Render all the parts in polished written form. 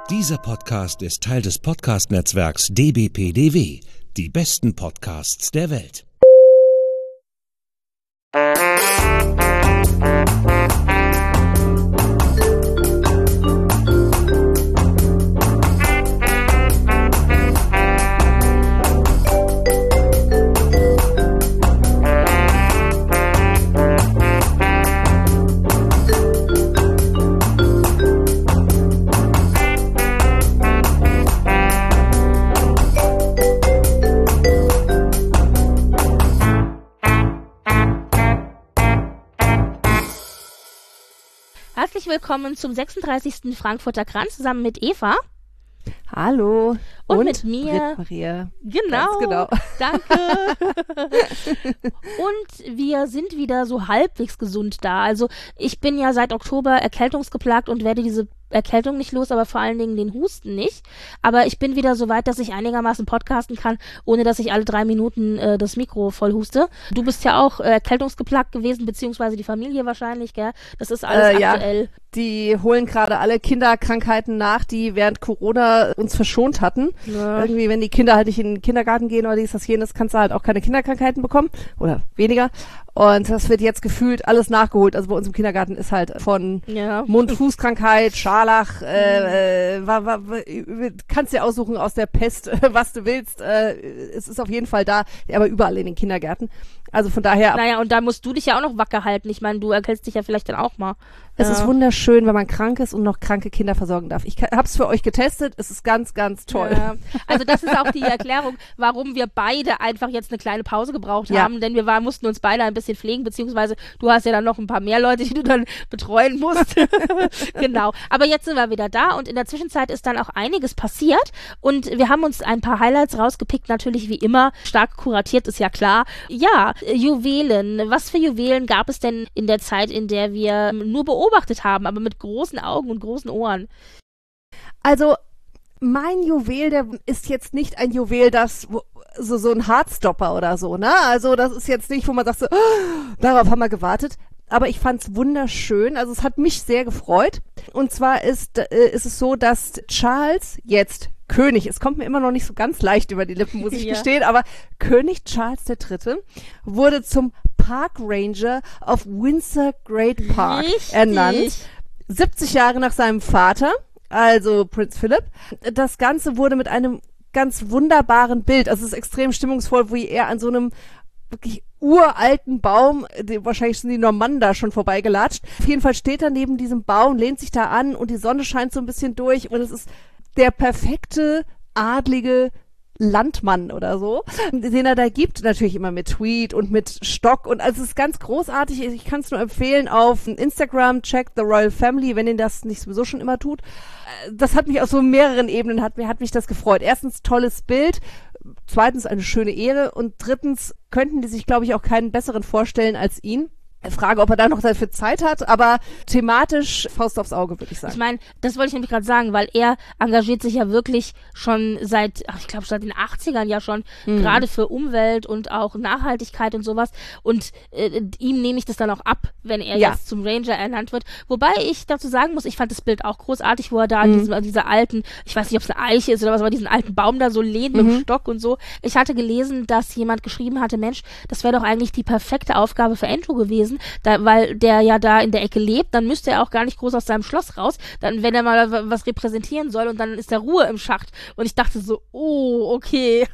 Dieser Podcast ist Teil des Podcast-Netzwerks dbpdw. Die besten Podcasts der Welt. Herzlich willkommen zum 36. Frankfurter Kranz zusammen mit Eva. Hallo. Und mit mir. Maria. Genau. Ganz genau. Danke. Und wir sind wieder so halbwegs gesund da. Also ich bin ja seit Oktober erkältungsgeplagt und werde diese Erkältung nicht los, aber vor allen Dingen den Husten nicht. Aber ich bin wieder so weit, dass ich einigermaßen podcasten kann, ohne dass ich alle 3 Minuten das Mikro voll huste. Du bist ja auch erkältungsgeplagt gewesen, beziehungsweise die Familie wahrscheinlich, gell? Das ist alles aktuell. Ja, die holen gerade alle Kinderkrankheiten nach, die während Corona uns verschont hatten. Ja. Irgendwie, wenn die Kinder halt nicht in den Kindergarten gehen oder dies, das, jenes, kannst du halt auch keine Kinderkrankheiten bekommen. Oder weniger. Und das wird jetzt gefühlt alles nachgeholt. Also bei uns im Kindergarten ist halt von Mund-Fuß-Krankheit, Scharlach, kannst dir aussuchen aus der Pest, was du willst. Es ist auf jeden Fall da, aber überall in den Kindergärten. Also von daher. Naja, und da musst du dich ja auch noch wacker halten. Ich meine, du erkältst dich ja vielleicht dann auch mal. Es ist wunderschön, wenn man krank ist und noch kranke Kinder versorgen darf. Ich hab's für euch getestet. Es ist ganz, ganz toll. Ja. Also das ist auch die Erklärung, warum wir beide einfach jetzt eine kleine Pause gebraucht haben. Denn wir mussten uns beide ein bisschen pflegen, beziehungsweise du hast ja dann noch ein paar mehr Leute, die du dann betreuen musst. Genau. Aber jetzt sind wir wieder da und in der Zwischenzeit ist dann auch einiges passiert und wir haben uns ein paar Highlights rausgepickt, natürlich wie immer. Stark kuratiert, ist ja klar. Ja, Juwelen. Was für Juwelen gab es denn in der Zeit, in der wir nur beobachtet haben, aber mit großen Augen und großen Ohren? Also mein Juwel, der ist jetzt nicht ein Juwel, das so ein Heartstopper oder so, ne? Also das ist jetzt nicht, wo man sagt so, darauf haben wir gewartet. Aber ich fand's wunderschön. Also es hat mich sehr gefreut. Und zwar ist es so, dass Charles jetzt König, es kommt mir immer noch nicht so ganz leicht über die Lippen, muss ich gestehen, aber König Charles III. Wurde zum Park Ranger of Windsor Great Park ernannt. 70 Jahre nach seinem Vater, also Prinz Philip. Das Ganze wurde mit einem ganz wunderbaren Bild, also es ist extrem stimmungsvoll, wie er an so einem wirklich uralten Baum, wahrscheinlich sind die Normannen da schon vorbeigelatscht. Auf jeden Fall steht er neben diesem Baum, lehnt sich da an und die Sonne scheint so ein bisschen durch und es ist der perfekte, adlige Landmann oder so, den er da gibt, natürlich immer mit Tweet und mit Stock und also es ist ganz großartig, ich kann es nur empfehlen auf Instagram, check the Royal Family, wenn ihr das nicht sowieso schon immer tut. Das hat mich auf so mehreren Ebenen, hat mich das gefreut. Erstens, tolles Bild, zweitens, eine schöne Ehre und drittens, könnten die sich, glaube ich, auch keinen besseren vorstellen als ihn. Frage, ob er da noch dafür Zeit hat, aber thematisch Faust aufs Auge, würde ich sagen. Ich meine, das wollte ich nämlich gerade sagen, weil er engagiert sich ja wirklich schon seit den 80ern ja schon, gerade für Umwelt und auch Nachhaltigkeit und sowas und ihm nehme ich das dann auch ab, wenn er jetzt zum Ranger ernannt wird. Wobei ich dazu sagen muss, ich fand das Bild auch großartig, wo er da an dieser alten, ich weiß nicht, ob es eine Eiche ist oder was, aber diesen alten Baum da so lehnt mit dem Stock und so. Ich hatte gelesen, dass jemand geschrieben hatte, Mensch, das wäre doch eigentlich die perfekte Aufgabe für Andrew gewesen, weil der ja da in der Ecke lebt, dann müsste er auch gar nicht groß aus seinem Schloss raus, dann wenn er mal was repräsentieren soll und dann ist da Ruhe im Schacht und ich dachte so, oh, okay,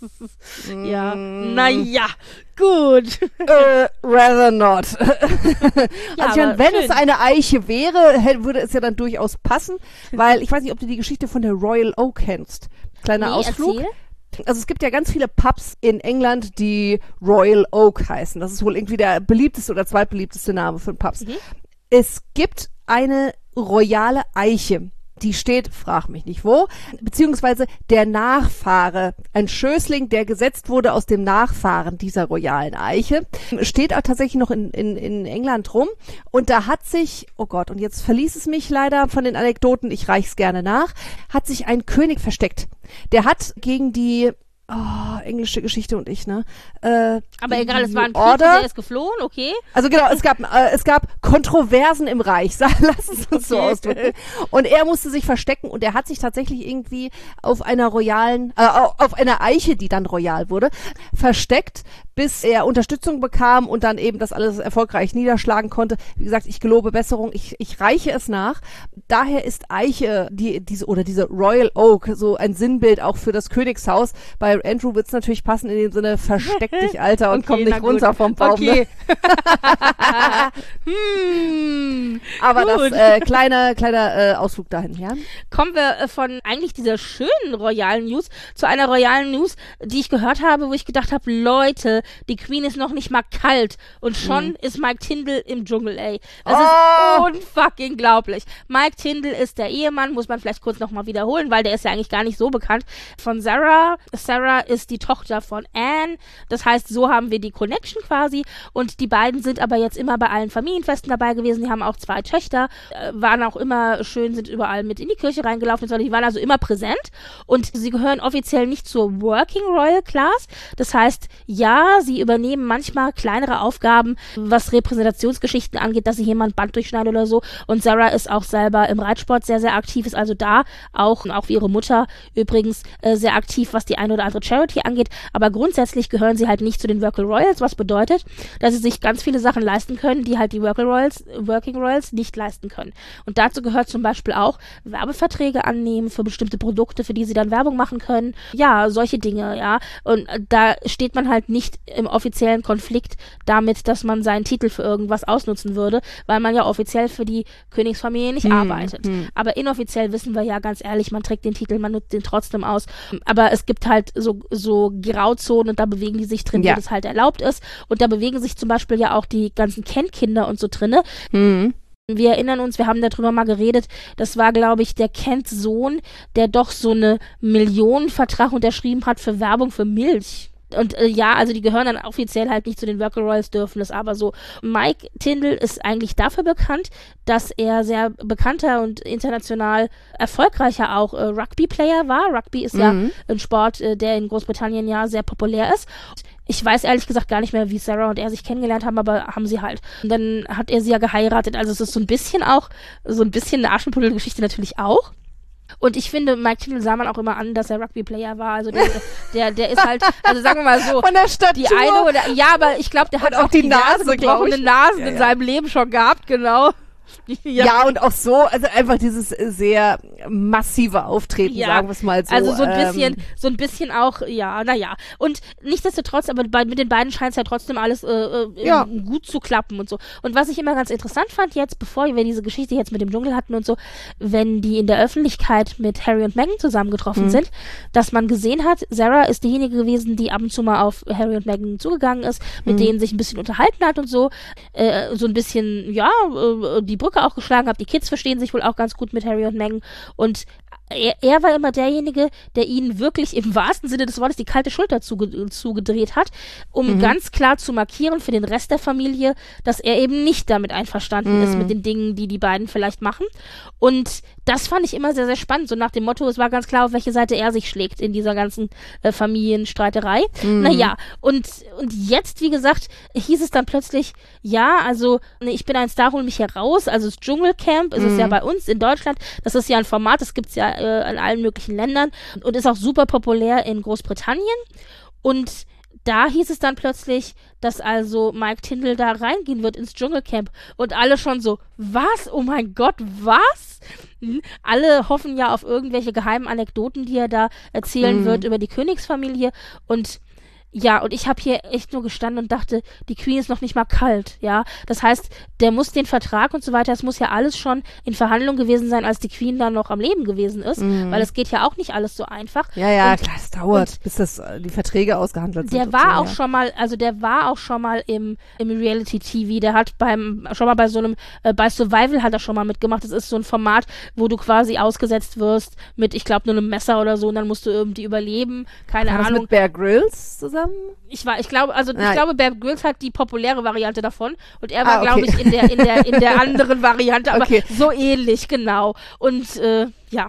ja, naja, gut. Rather not. Ja, also wenn schön. Es eine Eiche wäre, würde es ja dann durchaus passen, weil ich weiß nicht, ob du die Geschichte von der Royal Oak kennst. Kleiner Ausflug. Erzähl. Also es gibt ja ganz viele Pubs in England, die Royal Oak heißen. Das ist wohl irgendwie der beliebteste oder zweitbeliebteste Name für Pubs. Es gibt eine royale Eiche. Die steht, frag mich nicht wo, beziehungsweise der Nachfahre, ein Schößling, der gesetzt wurde aus dem Nachfahren dieser royalen Eiche, steht auch tatsächlich noch in England rum und da hat sich, oh Gott, und jetzt verließ es mich leider von den Anekdoten, ich reich's gerne nach, hat sich ein König versteckt. Der hat gegen die englische Geschichte und ich, ne? Aber egal, es war ein Krieg, Order. der ist geflohen, okay? Also genau, es gab Kontroversen im Reich, lass es uns so ausdrücken. Und er musste sich verstecken und er hat sich tatsächlich irgendwie auf einer auf einer Eiche, die dann royal wurde, versteckt, bis er Unterstützung bekam und dann eben das alles erfolgreich niederschlagen konnte. Wie gesagt, ich gelobe Besserung, ich reiche es nach. Daher ist Eiche, diese Royal Oak, so ein Sinnbild auch für das Königshaus. Bei Andrew wird's natürlich passen in dem Sinne, versteck dich, Alter, und komm nicht runter vom Baum. Okay. Ne? Aber gut. das kleiner Ausflug dahin, ja? Kommen wir von eigentlich dieser schönen royalen News zu einer royalen News, die ich gehört habe, wo ich gedacht habe, Leute, die Queen ist noch nicht mal kalt und schon ist Mike Tindall im Dschungel, ey. Das ist unfucking glaublich. Mike Tindall ist der Ehemann, muss man vielleicht kurz nochmal wiederholen, weil der ist ja eigentlich gar nicht so bekannt, von Sarah. Sarah ist die Tochter von Anne, das heißt, so haben wir die Connection quasi und die beiden sind aber jetzt immer bei allen Familienfesten dabei gewesen, die haben auch 2 Töchter, waren auch immer schön, sind überall mit in die Kirche reingelaufen, die waren also immer präsent und sie gehören offiziell nicht zur Working Royal Class, das heißt, ja, sie übernehmen manchmal kleinere Aufgaben, was Repräsentationsgeschichten angeht, dass sie jemand Band durchschneiden oder so. Und Sarah ist auch selber im Reitsport sehr, sehr aktiv, ist also da auch wie ihre Mutter übrigens sehr aktiv, was die eine oder andere Charity angeht. Aber grundsätzlich gehören sie halt nicht zu den Working Royals, was bedeutet, dass sie sich ganz viele Sachen leisten können, die halt die Working Royals nicht leisten können. Und dazu gehört zum Beispiel auch Werbeverträge annehmen für bestimmte Produkte, für die sie dann Werbung machen können. Ja, solche Dinge, ja. Und da steht man halt nicht im offiziellen Konflikt damit, dass man seinen Titel für irgendwas ausnutzen würde, weil man ja offiziell für die Königsfamilie nicht arbeitet. Aber inoffiziell wissen wir ja ganz ehrlich, man trägt den Titel, man nutzt den trotzdem aus. Aber es gibt halt so Grauzonen und da bewegen die sich drin, wo das halt erlaubt ist. Und da bewegen sich zum Beispiel ja auch die ganzen Kent-Kinder und so drinne. Wir erinnern uns, wir haben darüber mal geredet, das war, glaube ich, der Kents Sohn, der doch so eine Millionenvertrag unterschrieben hat für Werbung für Milch. Und also die gehören dann offiziell halt nicht zu den Working Royals, dürfen es aber so. Mike Tindall ist eigentlich dafür bekannt, dass er sehr bekannter und international erfolgreicher auch Rugby-Player war. Rugby ist ja ein Sport, der in Großbritannien ja sehr populär ist. Ich weiß ehrlich gesagt gar nicht mehr, wie Sarah und er sich kennengelernt haben, aber haben sie halt. Und dann hat er sie ja geheiratet. Also es ist so ein bisschen eine Aschenputtel-Geschichte natürlich auch. Und ich finde, Mike Tindall sah man auch immer an, dass er Rugby-Player war. Also der ist halt, also sagen wir mal so, von der Statur. Die eine oder, ja, aber ich glaube, der hat auch die Nase, gebrochene Nasen in seinem Leben schon gehabt, genau. Ja, und auch so, also einfach dieses sehr massive Auftreten, sagen wir es mal so. Also so ein bisschen auch, naja. Und nichtsdestotrotz, aber mit den beiden scheint es ja trotzdem alles gut zu klappen und so. Und was ich immer ganz interessant fand jetzt, bevor wir diese Geschichte jetzt mit dem Dschungel hatten und so, wenn die in der Öffentlichkeit mit Harry und Meghan zusammengetroffen sind, dass man gesehen hat, Sarah ist diejenige gewesen, die ab und zu mal auf Harry und Meghan zugegangen ist, mit denen sich ein bisschen unterhalten hat und so, so ein bisschen, die Brücke auch geschlagen hat. Die Kids verstehen sich wohl auch ganz gut mit Harry und Meghan und er war immer derjenige, der ihnen wirklich im wahrsten Sinne des Wortes die kalte Schulter zugedreht hat, um ganz klar zu markieren für den Rest der Familie, dass er eben nicht damit einverstanden ist mit den Dingen, die die beiden vielleicht machen. Und das fand ich immer sehr, sehr spannend. So nach dem Motto, es war ganz klar, auf welche Seite er sich schlägt in dieser ganzen Familienstreiterei. Naja, und jetzt, wie gesagt, hieß es dann plötzlich, also ich bin ein Star, hol mich heraus. Also das Dschungelcamp ist es ja bei uns in Deutschland. Das ist ja ein Format, das gibt's ja in allen möglichen Ländern und ist auch super populär in Großbritannien. Und da hieß es dann plötzlich, dass also Mike Tindall da reingehen wird ins Dschungelcamp. Und alle schon so, was? Oh mein Gott, was? Alle hoffen ja auf irgendwelche geheimen Anekdoten, die er da erzählen wird über die Königsfamilie. Und ich habe hier echt nur gestanden und dachte, die Queen ist noch nicht mal kalt, ja. Das heißt, der muss den Vertrag und so weiter, es muss ja alles schon in Verhandlung gewesen sein, als die Queen dann noch am Leben gewesen ist, weil es geht ja auch nicht alles so einfach. Ja, klar, es dauert, bis die Verträge ausgehandelt sind. Der war auch schon mal im Reality-TV, der hat schon mal bei so einem, bei Survival hat er schon mal mitgemacht, das ist so ein Format, wo du quasi ausgesetzt wirst mit, ich glaube, nur einem Messer oder so und dann musst du irgendwie überleben, keine Ahnung. Das mit Bear Grylls zusammen? Ich glaube, Bear Grylls hat die populäre Variante davon und er war, glaube ich, in der anderen Variante, aber so ähnlich, genau. Und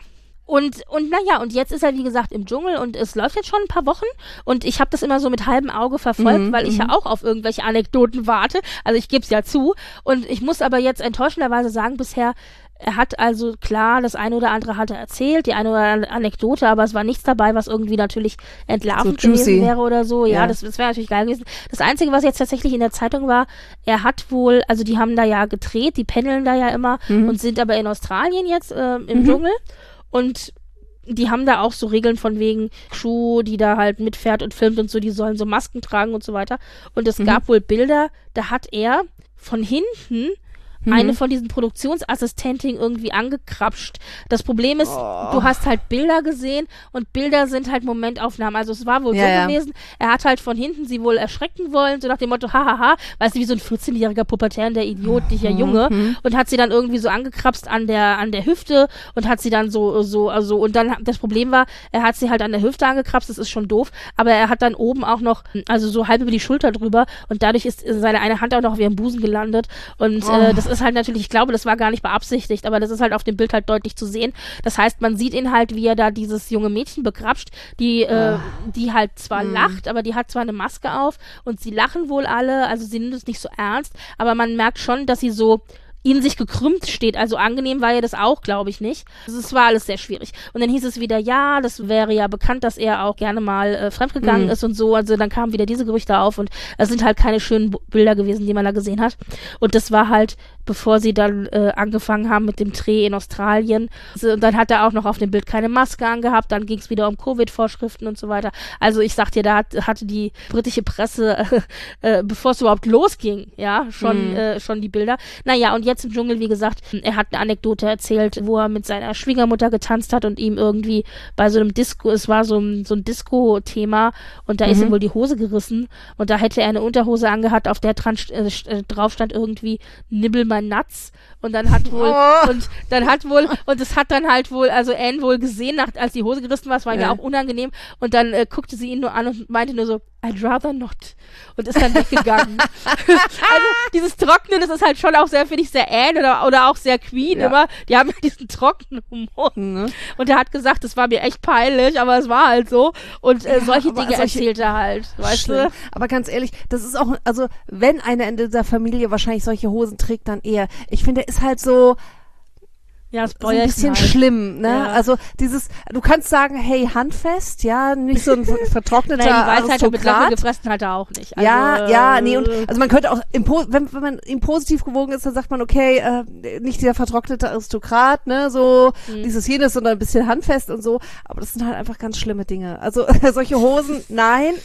Und naja, und jetzt ist er, wie gesagt, im Dschungel und es läuft jetzt schon ein paar Wochen und ich habe das immer so mit halbem Auge verfolgt, weil ich ja auch auf irgendwelche Anekdoten warte. Also ich gebe es ja zu und ich muss aber jetzt enttäuschenderweise sagen, bisher, er hat also, klar, das eine oder andere hat er erzählt, die eine oder andere Anekdote, aber es war nichts dabei, was irgendwie natürlich entlarvend so gewesen wäre oder so. Ja, das wäre natürlich geil gewesen. Das Einzige, was jetzt tatsächlich in der Zeitung war, er hat wohl, also die haben da ja gedreht, die pendeln da ja immer und sind aber in Australien jetzt im Dschungel. Und die haben da auch so Regeln von wegen Crew, die da halt mitfährt und filmt und so, die sollen so Masken tragen und so weiter. Und es gab wohl Bilder, da hat er von hinten eine von diesen Produktionsassistentinnen irgendwie angekrapscht. Das Problem ist, du hast halt Bilder gesehen und Bilder sind halt Momentaufnahmen. Also es war wohl so gewesen, er hat halt von hinten sie wohl erschrecken wollen, so nach dem Motto, hahaha, weißt du, wie so ein 14-jähriger Pubertär, der idiotischer Junge, und hat sie dann irgendwie so angekrapst an der Hüfte und hat sie dann so, und dann, das Problem war, er hat sie halt an der Hüfte angekrapst, das ist schon doof, aber er hat dann oben auch noch, also so halb über die Schulter drüber und dadurch ist seine eine Hand auch noch auf ihrem Busen gelandet und das ist halt natürlich, ich glaube, das war gar nicht beabsichtigt, aber das ist halt auf dem Bild halt deutlich zu sehen. Das heißt, man sieht ihn halt, wie er da dieses junge Mädchen begrapscht, die halt zwar lacht, aber die hat zwar eine Maske auf und sie lachen wohl alle, also sie nimmt es nicht so ernst, aber man merkt schon, dass sie so in sich gekrümmt steht. Also angenehm war ja das auch, glaube ich, nicht. Also es war alles sehr schwierig. Und dann hieß es wieder, ja, das wäre ja bekannt, dass er auch gerne mal fremdgegangen ist und so. Also dann kamen wieder diese Gerüchte auf und es sind halt keine schönen Bilder gewesen, die man da gesehen hat. Und das war halt, bevor sie dann angefangen haben mit dem Dreh in Australien. Und dann hat er auch noch auf dem Bild keine Maske angehabt. Dann ging es wieder um Covid-Vorschriften und so weiter. Also ich sag dir, da hatte die britische Presse, bevor es überhaupt losging, ja, schon die Bilder. Naja, und jetzt im Dschungel, wie gesagt, er hat eine Anekdote erzählt, wo er mit seiner Schwiegermutter getanzt hat und ihm irgendwie bei so einem Disco, es war so ein Disco-Thema und da ist ihm wohl die Hose gerissen und da hätte er eine Unterhose angehabt, auf der drauf stand irgendwie Nibbel mein Nuts und dann hat wohl und es hat dann halt wohl, also Anne wohl gesehen, als die Hose gerissen war, es war ja auch unangenehm und dann guckte sie ihn nur an und meinte nur so, I'd rather not und ist dann weggegangen. Also dieses Trockene, das ist halt schon auch sehr, finde ich, sehr Anne oder auch sehr Queen immer, die haben ja diesen trockenen Humor. Und er hat gesagt, das war mir echt peinlich, aber es war halt so und solche Dinge erzählt er halt, weißt du? Aber ganz ehrlich, das ist auch, also wenn einer in dieser Familie wahrscheinlich solche Hosen trägt, dann eher. Ich finde, er ist halt so ja, so ein bisschen schlimm, ne? Ja. Also du kannst sagen, hey, handfest, ja, nicht so ein vertrockneter Nein, die Weisheit mit Löffel gefressen hat er auch nicht. Also, nee, und also man könnte auch, wenn man ihm positiv gewogen ist, dann sagt man, okay, nicht dieser vertrocknete Aristokrat, ne, so dieses jenes, sondern ein bisschen handfest und so, aber das sind halt einfach ganz schlimme Dinge. Also solche Hosen, nein,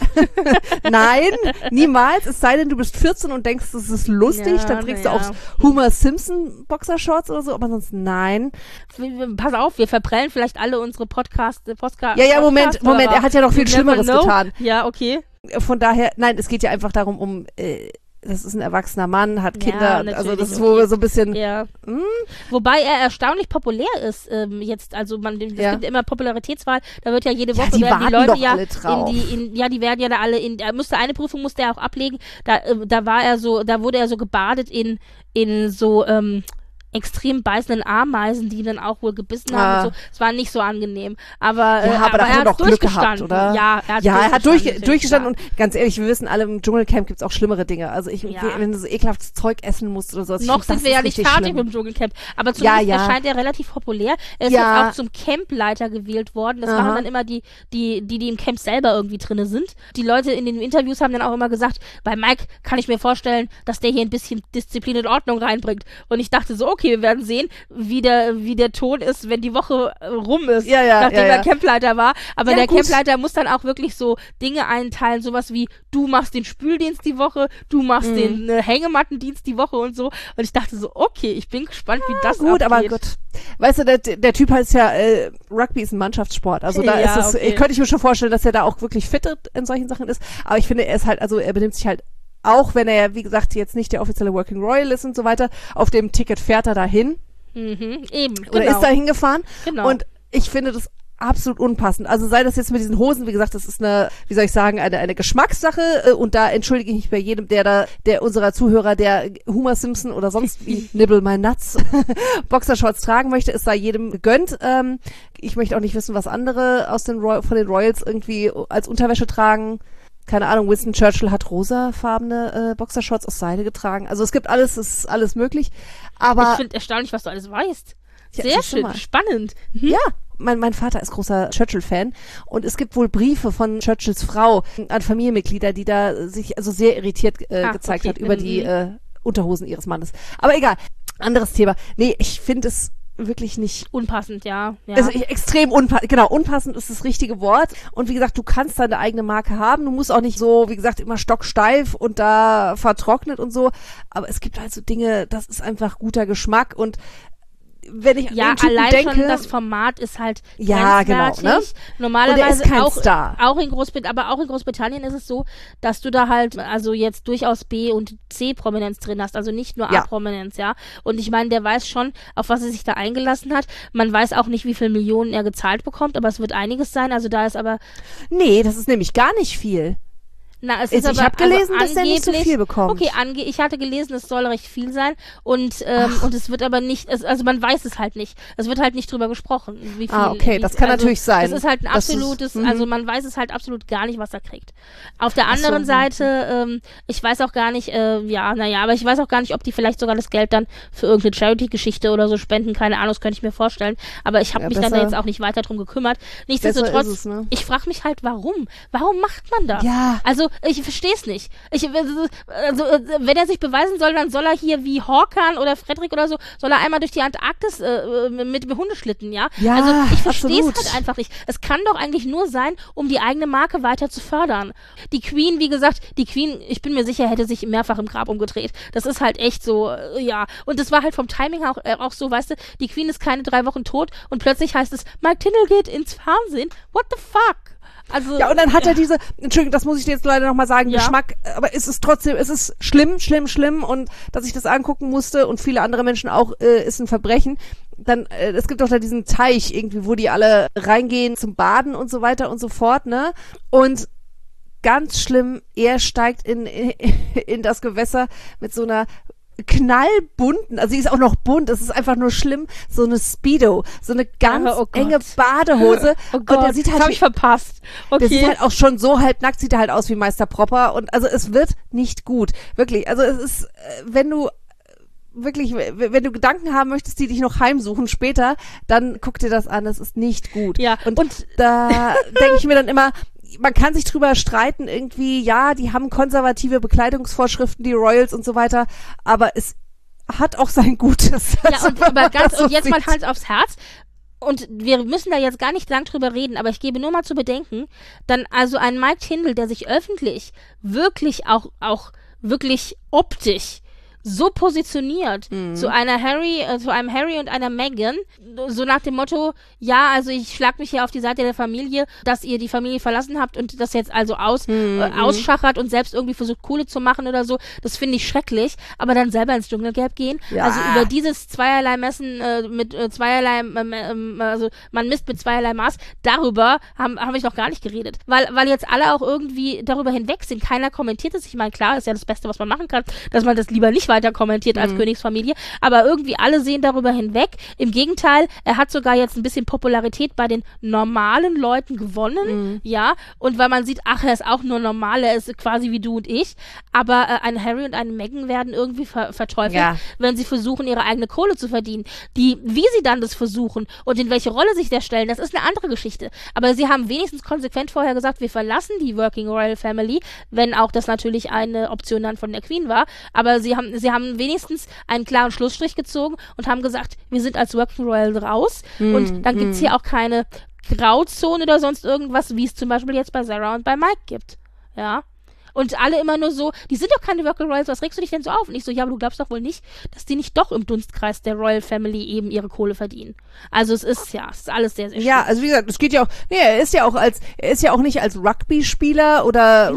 nein, niemals, es sei denn, du bist 14 und denkst, das ist lustig, dann trägst du auch Homer Simpson Boxershorts oder so, aber sonst nein. Pass auf, wir verprellen vielleicht alle unsere Podcast. Ja, Moment, er hat ja noch viel Schlimmeres getan. Ja, okay. Von daher, nein, es geht ja einfach darum, das ist ein erwachsener Mann, hat Kinder, also das ist wohl so ein bisschen. Ja. Wobei er erstaunlich populär ist jetzt, also es gibt immer Popularitätswahl, da wird ja jede Woche die werden die Leute ja alle drauf. die werden ja da alle eine Prüfung musste er auch ablegen, da wurde er so gebadet in so extrem beißenden Ameisen, die dann auch wohl gebissen haben und so. Es war nicht so angenehm. Aber aber da hat er doch Glück gehabt, oder? Ja, er hat durchgestanden und ganz ehrlich, wir wissen alle, im Dschungelcamp gibt's auch schlimmere Dinge. Also wenn du so ekelhaftes Zeug essen musst oder so. Noch sind wir ja nicht fertig mit dem Dschungelcamp. Aber zumindest erscheint er relativ populär. Er ist jetzt auch zum Campleiter gewählt worden. Das waren dann immer die im Camp selber irgendwie drinne sind. Die Leute in den Interviews haben dann auch immer gesagt, bei Mike kann ich mir vorstellen, dass der hier ein bisschen Disziplin und Ordnung reinbringt. Und ich dachte so, okay, wir werden sehen, wie der Ton ist, wenn die Woche rum ist, nachdem er Campleiter war. Aber der Campleiter muss dann auch wirklich so Dinge einteilen, sowas wie, du machst den Spüldienst die Woche, du machst den Hängemattendienst die Woche und so. Und ich dachte so, okay, ich bin gespannt, wie das abgeht. Aber gut. Weißt du, der Typ heißt ja, Rugby ist ein Mannschaftssport. Also da ist es, könnte ich mir schon vorstellen, dass er da auch wirklich fit in solchen Sachen ist. Aber ich finde, er ist halt, also er benimmt sich halt, auch wenn er, wie gesagt, jetzt nicht der offizielle Working Royal ist und so weiter, auf dem Ticket fährt er dahin. Eben, Oder ist da hingefahren. Genau. Und ich finde das absolut unpassend. Also sei das jetzt mit diesen Hosen, wie gesagt, das ist eine Geschmackssache und da entschuldige ich mich bei jedem, der unserer Zuhörer, der Homer Simpson oder sonst wie Nibble My Nuts Boxershorts tragen möchte, es sei jedem gegönnt. Ich möchte auch nicht wissen, was andere von den Royals irgendwie als Unterwäsche tragen. Keine Ahnung, Winston Churchill hat rosafarbene Boxershorts aus Seide getragen. Also es ist alles möglich. Aber ich finde erstaunlich, was du alles weißt. Ja, Sehr schön, spannend. Ja, mein Vater ist großer Churchill-Fan und es gibt wohl Briefe von Churchills Frau an Familienmitglieder, die da sich also sehr irritiert gezeigt hat über die Unterhosen ihres Mannes. Aber egal, anderes Thema. Nee, ich finde es wirklich nicht unpassend, ja. Also extrem unpassend, genau, unpassend ist das richtige Wort. Und wie gesagt, du kannst deine eigene Marke haben. Du musst auch nicht so, wie gesagt, immer stocksteif und da vertrocknet und so. Aber es gibt halt so Dinge, das ist einfach guter Geschmack und wenn ich ja, an den Typen allein denke, schon das Format ist halt ja, genau, ne? Normalerweise kein Star. aber auch in Großbritannien ist es so, dass du da halt also jetzt durchaus B- und C-Prominenz drin hast, also nicht nur A-Prominenz, ja. Und ich meine, der weiß schon, auf was er sich da eingelassen hat. Man weiß auch nicht, wie viel Millionen er gezahlt bekommt, aber es wird einiges sein. Also da ist aber nee, das ist nämlich gar nicht viel. Na, es ist aber, ich habe gelesen, also dass er nicht so viel bekommt. Okay, ich hatte gelesen, es soll recht viel sein und es wird aber nicht, also man weiß es halt nicht. Es wird halt nicht drüber gesprochen, wie viel. Okay, das kann natürlich sein. Es ist halt ein absolutes, also man weiß es halt absolut gar nicht, was er kriegt. Auf der anderen Seite, ich weiß auch gar nicht, aber ich weiß auch gar nicht, ob die vielleicht sogar das Geld dann für irgendeine Charity-Geschichte oder so spenden, keine Ahnung, das könnte ich mir vorstellen. Aber ich habe mich dann da jetzt auch nicht weiter drum gekümmert. Nichtsdestotrotz, ich frage mich halt, warum? Warum macht man das? Ja. Also, ich verstehe es nicht. Wenn er sich beweisen soll, dann soll er hier wie Håkan oder Frederik oder so, soll er einmal durch die Antarktis mit Hundeschlitten, ja? Ja, also ich verstehe es absolut. halt einfach nicht. Es kann doch eigentlich nur sein, um die eigene Marke weiter zu fördern. Die Queen, wie gesagt, ich bin mir sicher, hätte sich mehrfach im Grab umgedreht. Das ist halt echt so, ja. Und das war halt vom Timing auch so, weißt du, die Queen ist keine 3 Wochen tot und plötzlich heißt es, Mike Tindall geht ins Fernsehen. What the fuck? Also, ja, und dann hat er Entschuldigung, das muss ich dir jetzt leider nochmal sagen, Geschmack, aber es ist schlimm und dass ich das angucken musste und viele andere Menschen auch, ist ein Verbrechen. Dann, es gibt doch da diesen Teich irgendwie, wo die alle reingehen zum Baden und so weiter und so fort, ne? Und ganz schlimm, er steigt in das Gewässer mit so einer knallbunten, also sie ist auch noch bunt, es ist einfach nur schlimm, so eine Speedo, so eine ganz enge Badehose. Oh Gott, und der sieht halt, das habe ich verpasst. Okay. Der sieht halt auch schon so halbnackt, sieht er halt aus wie Meister Propper und also es wird nicht gut. Wirklich, also es ist, wenn du Gedanken haben möchtest, die dich noch heimsuchen später, dann guck dir das an, das ist nicht gut. Ja. Und da denke ich mir dann immer, man kann sich drüber streiten irgendwie, ja, die haben konservative Bekleidungsvorschriften, die Royals und so weiter, aber es hat auch sein Gutes. Ja, und jetzt mal Hand aufs Herz. Und wir müssen da jetzt gar nicht lang drüber reden, aber ich gebe nur mal zu bedenken, dann also ein Mike Tindall, der sich öffentlich wirklich auch wirklich optisch so positioniert zu einem Harry und einer Meghan, so nach dem Motto, ja, also ich schlag mich hier auf die Seite der Familie, dass ihr die Familie verlassen habt und das jetzt also ausschachert und selbst irgendwie versucht, Kohle zu machen oder so, das finde ich schrecklich, aber dann selber ins Dschungelcamp gehen, also über dieses zweierlei Messen mit zweierlei, also man misst mit zweierlei Maß, darüber hab ich noch gar nicht geredet, weil jetzt alle auch irgendwie darüber hinweg sind, keiner kommentiert es, ich meine, klar, ist ja das Beste, was man machen kann, dass man das lieber nicht weiter kommentiert als Königsfamilie, aber irgendwie alle sehen darüber hinweg. Im Gegenteil, er hat sogar jetzt ein bisschen Popularität bei den normalen Leuten gewonnen, ja, und weil man sieht, ach, er ist auch nur normal, er ist quasi wie du und ich, aber ein Harry und eine Meghan werden irgendwie verteufelt, wenn sie versuchen, ihre eigene Kohle zu verdienen. Wie sie dann das versuchen und in welche Rolle sich der stellen, das ist eine andere Geschichte. Aber sie haben wenigstens konsequent vorher gesagt, wir verlassen die Working Royal Family, wenn auch das natürlich eine Option dann von der Queen war, aber sie haben wenigstens einen klaren Schlussstrich gezogen und haben gesagt, wir sind als Working Royal raus und dann gibt's hier auch keine Grauzone oder sonst irgendwas, wie es zum Beispiel jetzt bei Sarah und bei Mike gibt. Ja. Und alle immer nur so, die sind doch keine Working Royals, was regst du dich denn so auf? Und ich so, ja, aber du glaubst doch wohl nicht, dass die nicht doch im Dunstkreis der Royal Family eben ihre Kohle verdienen. Also es ist alles sehr, sehr schön. Ja, also wie gesagt, es geht ja auch, er ist ja auch nicht als Rugby-Spieler oder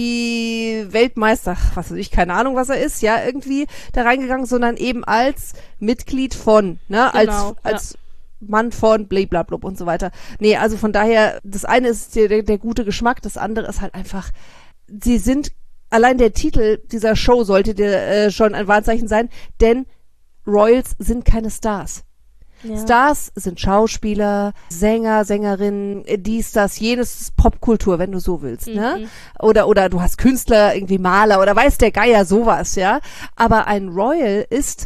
Rugby-Weltmeister, was weiß ich, keine Ahnung, was er ist, ja, irgendwie da reingegangen, sondern eben als Mitglied von, ne, genau, als Mann von blablablub und so weiter. Nee, also von daher, das eine ist der gute Geschmack, das andere ist halt einfach, allein der Titel dieser Show sollte dir schon ein Warnzeichen sein, denn Royals sind keine Stars. Ja. Stars sind Schauspieler, Sänger, Sängerinnen, dies, das, jenes, Popkultur, wenn du so willst, ne? Oder du hast Künstler, irgendwie Maler oder weiß der Geier, sowas, ja? Aber ein Royal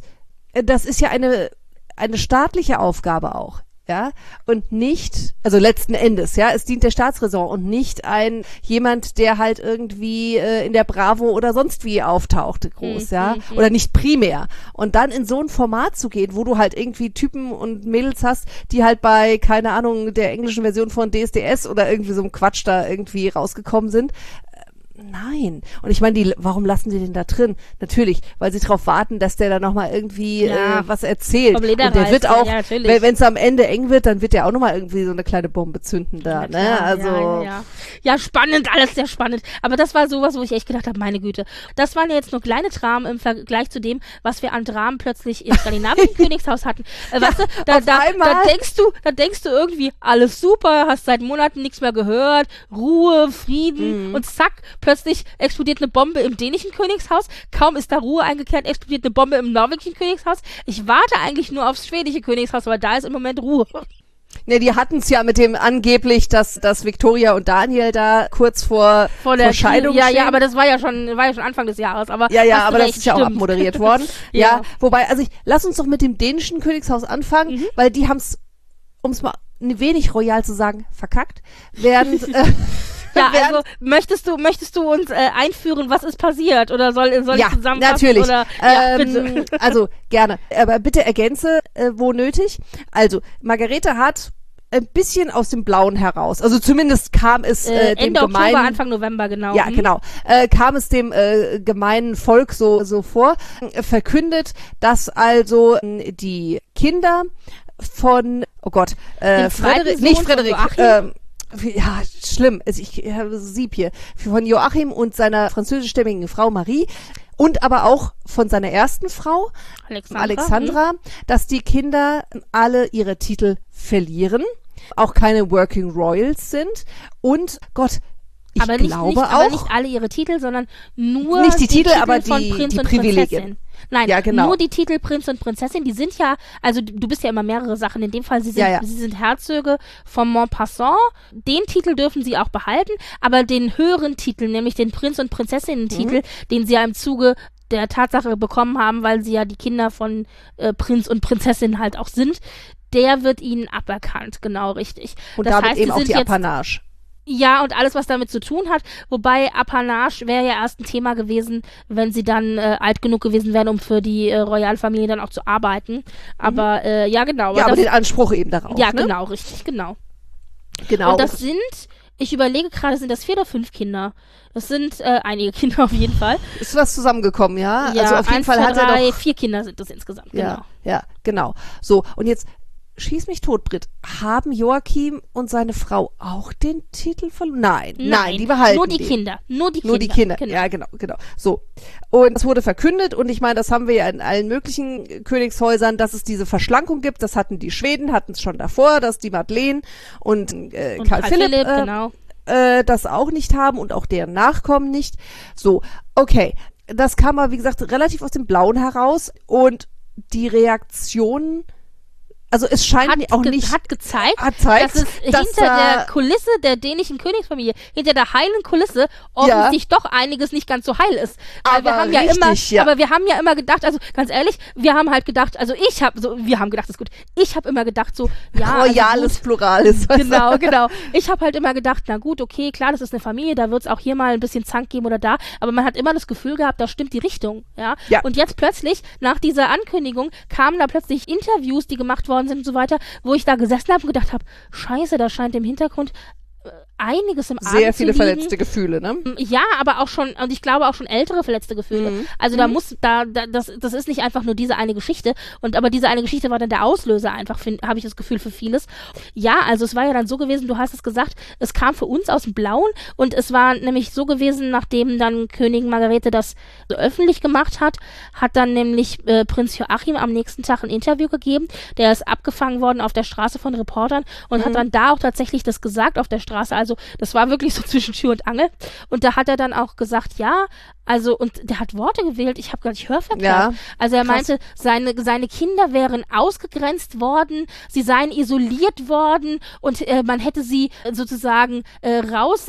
das ist ja eine staatliche Aufgabe auch. Ja, und nicht, also letzten Endes, ja, es dient der Staatsräson und nicht jemand, der halt irgendwie in der Bravo oder sonst wie auftaucht, groß, ja, oder nicht primär. Und dann in so ein Format zu gehen, wo du halt irgendwie Typen und Mädels hast, die halt bei, keine Ahnung, der englischen Version von DSDS oder irgendwie so einem Quatsch da irgendwie rausgekommen sind. Nein. Und ich meine, warum lassen die den da drin? Natürlich, weil sie darauf warten, dass der da nochmal irgendwie was erzählt. Und der wird auch, wenn es am Ende eng wird, dann wird der auch nochmal irgendwie so eine kleine Bombe zünden da. Ja, ne? Also ja, spannend, alles sehr spannend. Aber das war sowas, wo ich echt gedacht habe, meine Güte. Das waren ja jetzt nur kleine Dramen im Vergleich zu dem, was wir an Dramen plötzlich im skandinavischen Königshaus hatten. Weißt du, da denkst du irgendwie, alles super, hast seit Monaten nichts mehr gehört, Ruhe, Frieden und zack, plötzlich explodiert eine Bombe im dänischen Königshaus. Kaum ist da Ruhe eingekehrt, explodiert eine Bombe im norwegischen Königshaus. Ich warte eigentlich nur aufs schwedische Königshaus, aber da ist im Moment Ruhe. Ne, die hatten es ja mit dem angeblich, dass Victoria und Daniel da kurz vor der Scheidung stehen. Ja, aber das war ja schon Anfang des Jahres. Aber aber das ist ja auch abmoderiert worden. Ja, wobei, also lass uns doch mit dem dänischen Königshaus anfangen, weil die haben es, um es mal ein wenig royal zu sagen, verkackt. Während ja, also möchtest du uns einführen, was ist passiert? Oder soll ich zusammenfassen? Natürlich. Oder, bitte. Also gerne. Aber bitte ergänze, wo nötig. Also Margarete hat ein bisschen aus dem Blauen heraus, also zumindest kam es dem Ende Oktober, Anfang November, genau. Ja, genau. Kam es dem gemeinen Volk so vor, verkündet, dass also die Kinder von, oh Gott, Frederik, ja, schlimm. Ich habe Sieb hier. Von Joachim und seiner französischstämmigen Frau Marie und aber auch von seiner ersten Frau, Alexandra, dass die Kinder alle ihre Titel verlieren, auch keine Working Royals sind und Gott, aber nicht alle ihre Titel, sondern nur nicht die Titel, aber von die Prinz und Privilegien. Prinzessin. Nein, ja, genau. Nur die Titel Prinz und Prinzessin, die sind ja, also du bist ja immer mehrere Sachen. In dem Fall, sie sind Herzöge von Montpassant. Den Titel dürfen sie auch behalten, aber den höheren Titel, nämlich den Prinz- und Prinzessinnen-Titel, den sie ja im Zuge der Tatsache bekommen haben, weil sie ja die Kinder von Prinz und Prinzessin halt auch sind, der wird ihnen aberkannt, genau richtig. Und das damit heißt, eben auch die Apanage. Ja, und alles, was damit zu tun hat. Wobei Apanage wäre ja erst ein Thema gewesen, wenn sie dann alt genug gewesen wären, um für die Royalfamilie dann auch zu arbeiten. Aber ja, genau. Ja, aber den Anspruch eben darauf. Ja, ne? Genau, richtig, genau. Und das sind, ich überlege gerade, sind das 4 oder 5 Kinder? Das sind einige Kinder auf jeden Fall. Ist was zusammengekommen, ja? Ja, also auf jeden Fall hat er doch 4 Kinder sind das insgesamt, genau. Ja, genau. So, und jetzt schieß mich tot, Britt. Haben Joachim und seine Frau auch den Titel verloren? Nein, die behalten nur die Kinder. Nur die Kinder, genau. Ja, genau. So. Und es wurde verkündet und ich meine, das haben wir ja in allen möglichen Königshäusern, dass es diese Verschlankung gibt. Das hatten die Schweden, hatten es schon davor, dass die Madeleine und Karl Philipp genau. Das auch nicht haben und auch deren Nachkommen nicht. So, okay. Das kam aber, wie gesagt, relativ aus dem Blauen heraus und die Reaktionen, also es scheint mir auch nicht... Hat gezeigt, dass es hinter der Kulisse der dänischen Königsfamilie, hinter der heilen Kulisse, offensichtlich doch einiges nicht ganz so heil ist. Weil aber wir haben ja immer gedacht, also ganz ehrlich, wir haben halt gedacht, also ich habe immer gedacht so, ja... Royales also Plural ist was. Genau. Ich habe halt immer gedacht, na gut, okay, klar, das ist eine Familie, da wird es auch hier mal ein bisschen Zank geben oder da, aber man hat immer das Gefühl gehabt, da stimmt die Richtung, ja. Und jetzt plötzlich, nach dieser Ankündigung, kamen da plötzlich Interviews, die gemacht worden sind und so weiter, wo ich da gesessen habe und gedacht habe, scheiße, da scheint im Hintergrund einiges im Argen Sehr viele zu liegen. verletzte Gefühle, ne? Ja, aber auch schon, und ich glaube auch schon ältere verletzte Gefühle. Also das ist nicht einfach nur diese eine Geschichte, aber diese eine Geschichte war dann der Auslöser einfach, habe ich das Gefühl, für vieles. Ja, also es war ja dann so gewesen, du hast es gesagt, es kam für uns aus dem Blauen und es war nämlich so gewesen, nachdem dann Königin Margarete das so öffentlich gemacht hat dann nämlich Prinz Joachim am nächsten Tag ein Interview gegeben, der ist abgefangen worden auf der Straße von Reportern und hat dann da auch tatsächlich das gesagt auf der Straße, also das war wirklich so zwischen Tür und Angel. Und da hat er dann auch gesagt, ja, also, und der hat Worte gewählt, ich habe gar nicht Hörverkehr. Ja, also er meinte, seine Kinder wären ausgegrenzt worden, sie seien isoliert worden und man hätte sie sozusagen raus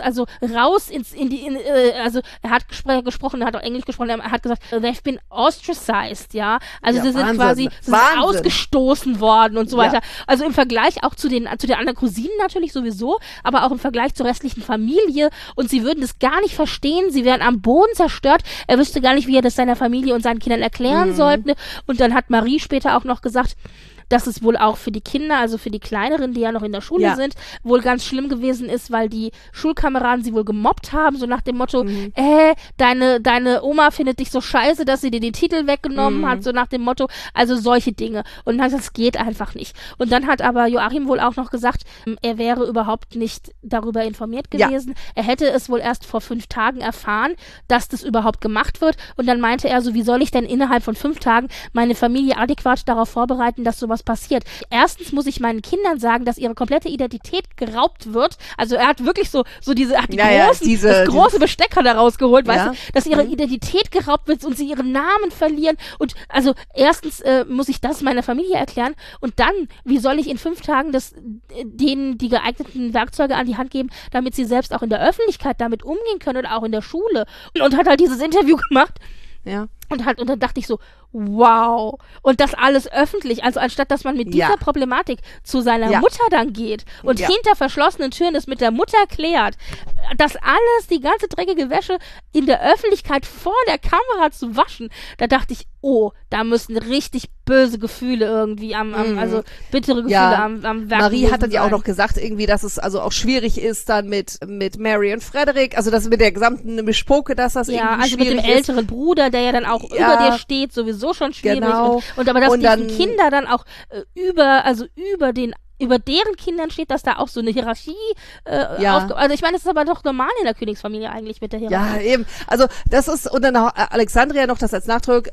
also er hat gesprochen, er hat auch Englisch gesprochen, er hat gesagt, they've been ostracized, ja. Also sie sind quasi ausgestoßen worden und so weiter. Also im Vergleich auch zu den anderen Cousinen natürlich sowieso, aber auch im Vergleich zur restlichen Familie und sie würden das gar nicht verstehen, sie wären am Boden zerstört. Er wüsste gar nicht, wie er das seiner Familie und seinen Kindern erklären sollte. Und dann hat Marie später auch noch gesagt, dass es wohl auch für die Kinder, also für die Kleineren, die ja noch in der Schule sind, wohl ganz schlimm gewesen ist, weil die Schulkameraden sie wohl gemobbt haben, so nach dem Motto, deine Oma findet dich so scheiße, dass sie dir den Titel weggenommen hat, so nach dem Motto, also solche Dinge. Und dann, das geht einfach nicht. Und dann hat aber Joachim wohl auch noch gesagt, er wäre überhaupt nicht darüber informiert gewesen. Ja. Er hätte es wohl erst vor 5 Tagen erfahren, dass das überhaupt gemacht wird. Und dann meinte er so, wie soll ich denn innerhalb von 5 Tagen meine Familie adäquat darauf vorbereiten, dass sowas passiert? Erstens muss ich meinen Kindern sagen, dass ihre komplette Identität geraubt wird. Also er hat wirklich das große Besteck hat er rausgeholt, weißt du, dass ihre Identität geraubt wird und sie ihren Namen verlieren. Und also erstens muss ich das meiner Familie erklären und dann, wie soll ich in 5 Tagen denen die geeigneten Werkzeuge an die Hand geben, damit sie selbst auch in der Öffentlichkeit damit umgehen können oder auch in der Schule. Und hat halt dieses Interview gemacht. Ja. Und dann dachte ich so, wow. Und das alles öffentlich. Also anstatt, dass man mit dieser Problematik zu seiner Mutter dann geht und hinter verschlossenen Türen das mit der Mutter klärt, das alles, die ganze dreckige Wäsche in der Öffentlichkeit vor der Kamera zu waschen, da dachte ich, oh, da müssen richtig böse Gefühle irgendwie also bittere Gefühle am Werk. Marie hat dann ja auch noch gesagt irgendwie, dass es also auch schwierig ist dann mit Mary und Frederick, also das mit der gesamten Mischpoke, dass das irgendwie also schwierig ist. Ja, also mit dem älteren Bruder, der ja dann auch über dir steht, sowieso schon schwierig. Genau. Und aber dass die Kinder dann auch über deren Kindern steht, dass da auch so eine Hierarchie also ich meine, das ist aber doch normal in der Königsfamilie eigentlich mit der Hierarchie. Ja, eben. Also das ist, und dann Alexandria noch das als Nachdruck,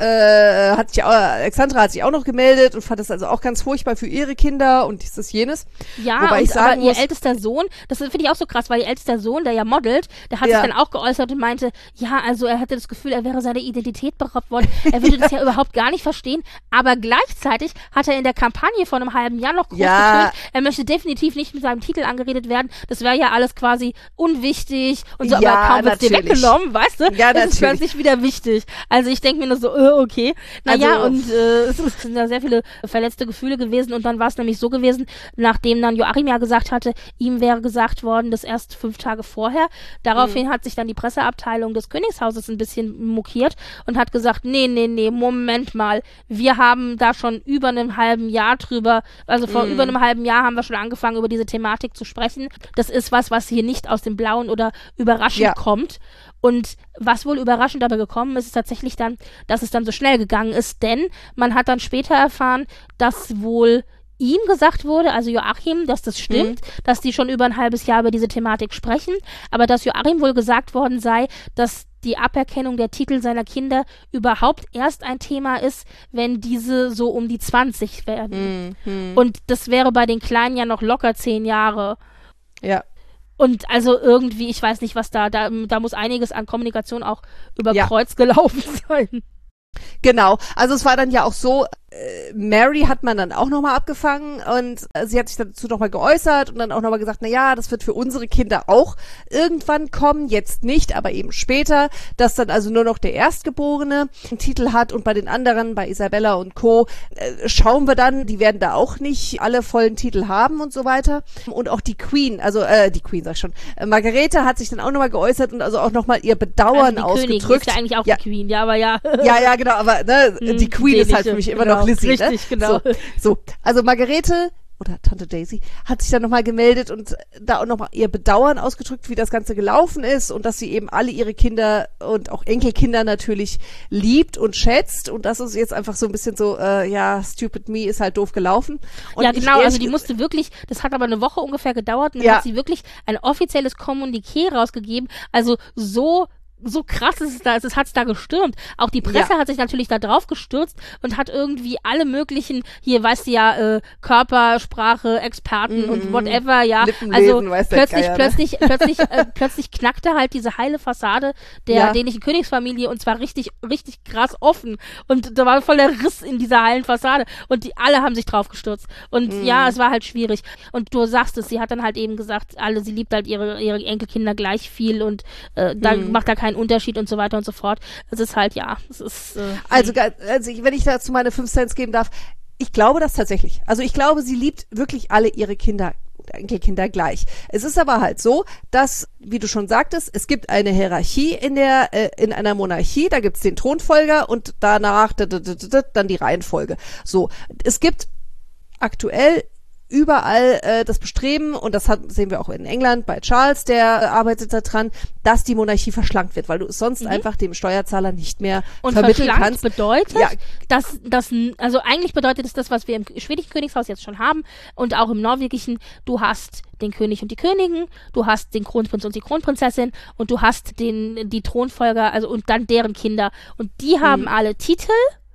Alexandra hat sich auch noch gemeldet und fand das also auch ganz furchtbar für ihre Kinder und dieses jenes. Ja, wobei aber ihr ältester Sohn, das finde ich auch so krass, weil ihr ältester Sohn, der ja modelt, der hat sich dann auch geäußert und meinte, ja, also er hatte das Gefühl, er wäre seiner Identität beraubt worden, er würde das ja überhaupt gar nicht verstehen, aber gleichzeitig hat er in der Kampagne vor einem halben Jahr noch groß betont, er möchte definitiv nicht mit seinem Titel angeredet werden. Das wäre ja alles quasi unwichtig und so, aber kaum wird's dir weggenommen, weißt du? Ja, das ist plötzlich wieder wichtig. Also ich denke mir nur so, okay. Naja, und es sind da sehr viele verletzte Gefühle gewesen und dann war es nämlich so gewesen, nachdem dann Joachim ja gesagt hatte, ihm wäre gesagt worden, das erst 5 Tage vorher. Daraufhin hat sich dann die Presseabteilung des Königshauses ein bisschen mokiert und hat gesagt, nee, Moment mal, wir haben da schon über einem halben Jahr drüber, also vor über einem halben Jahr haben wir schon angefangen, über diese Thematik zu sprechen. Das ist was hier nicht aus dem Blauen oder überraschend kommt. Und was wohl überraschend dabei gekommen ist, ist tatsächlich dann, dass es dann so schnell gegangen ist, denn man hat dann später erfahren, dass wohl ihm gesagt wurde, also Joachim, dass das stimmt, dass die schon über ein halbes Jahr über diese Thematik sprechen, aber dass Joachim wohl gesagt worden sei, dass die Aberkennung der Titel seiner Kinder überhaupt erst ein Thema ist, wenn diese so um die 20 werden. Und das wäre bei den Kleinen ja noch locker 10 Jahre. Ja. Und also irgendwie, ich weiß nicht, was da muss einiges an Kommunikation auch über Kreuz gelaufen sein. Genau, also es war dann ja auch so, Mary hat man dann auch nochmal abgefangen und sie hat sich dazu nochmal geäußert und dann auch nochmal gesagt, na das wird für unsere Kinder auch irgendwann kommen, jetzt nicht, aber eben später, dass dann also nur noch der Erstgeborene einen Titel hat und bei den anderen, bei Isabella und Co., schauen wir dann, die werden da auch nicht alle vollen Titel haben und so weiter. Und auch die Queen, Margarete hat sich dann auch nochmal geäußert und also auch nochmal ihr Bedauern ausgedrückt. Die Königin ist ja eigentlich auch die Queen, aber ja. Ja, genau, aber die Queen ist halt für mich immer noch Lizzie, richtig, ne? Genau. So, also Margarete oder Tante Daisy, hat sich dann nochmal gemeldet und da auch nochmal ihr Bedauern ausgedrückt, wie das Ganze gelaufen ist und dass sie eben alle ihre Kinder und auch Enkelkinder natürlich liebt und schätzt und das ist jetzt einfach so ein bisschen so, stupid me ist halt doof gelaufen. Und ja, genau, also die musste wirklich, das hat aber eine Woche ungefähr gedauert und dann hat sie wirklich ein offizielles Kommuniqué rausgegeben, also so krass ist es da, es hat es da gestürmt. Auch die Presse hat sich natürlich da drauf gestürzt und hat irgendwie alle möglichen, hier weißt du ja, Körpersprache, Experten und whatever, ja. Also plötzlich knackte halt diese heile Fassade der dänischen Königsfamilie und zwar richtig, richtig krass offen. Und da war voll der Riss in dieser heilen Fassade und die alle haben sich drauf gestürzt. Und ja, es war halt schwierig. Und du sagst es, sie hat dann halt eben gesagt, sie liebt halt ihre Enkelkinder gleich viel und da macht da keinen Unterschied und so weiter und so fort. Es ist halt, es ist... Also wenn ich dazu meine 5 Cents geben darf, ich glaube das tatsächlich. Also ich glaube, sie liebt wirklich alle ihre Kinder, Enkelkinder gleich. Es ist aber halt so, dass, wie du schon sagtest, es gibt eine Hierarchie in einer Monarchie, da gibt's den Thronfolger und danach dann die Reihenfolge. So, es gibt aktuell überall das Bestreben, und das sehen wir auch in England bei Charles, der arbeitet daran, dass die Monarchie verschlankt wird, weil du es sonst einfach dem Steuerzahler nicht mehr vermitteln kannst. Und bedeutet, also eigentlich bedeutet es das, was wir im schwedischen Königshaus jetzt schon haben und auch im norwegischen, du hast den König und die Königin, du hast den Kronprinz und die Kronprinzessin und du hast die Thronfolger, also und dann deren Kinder und die haben alle Titel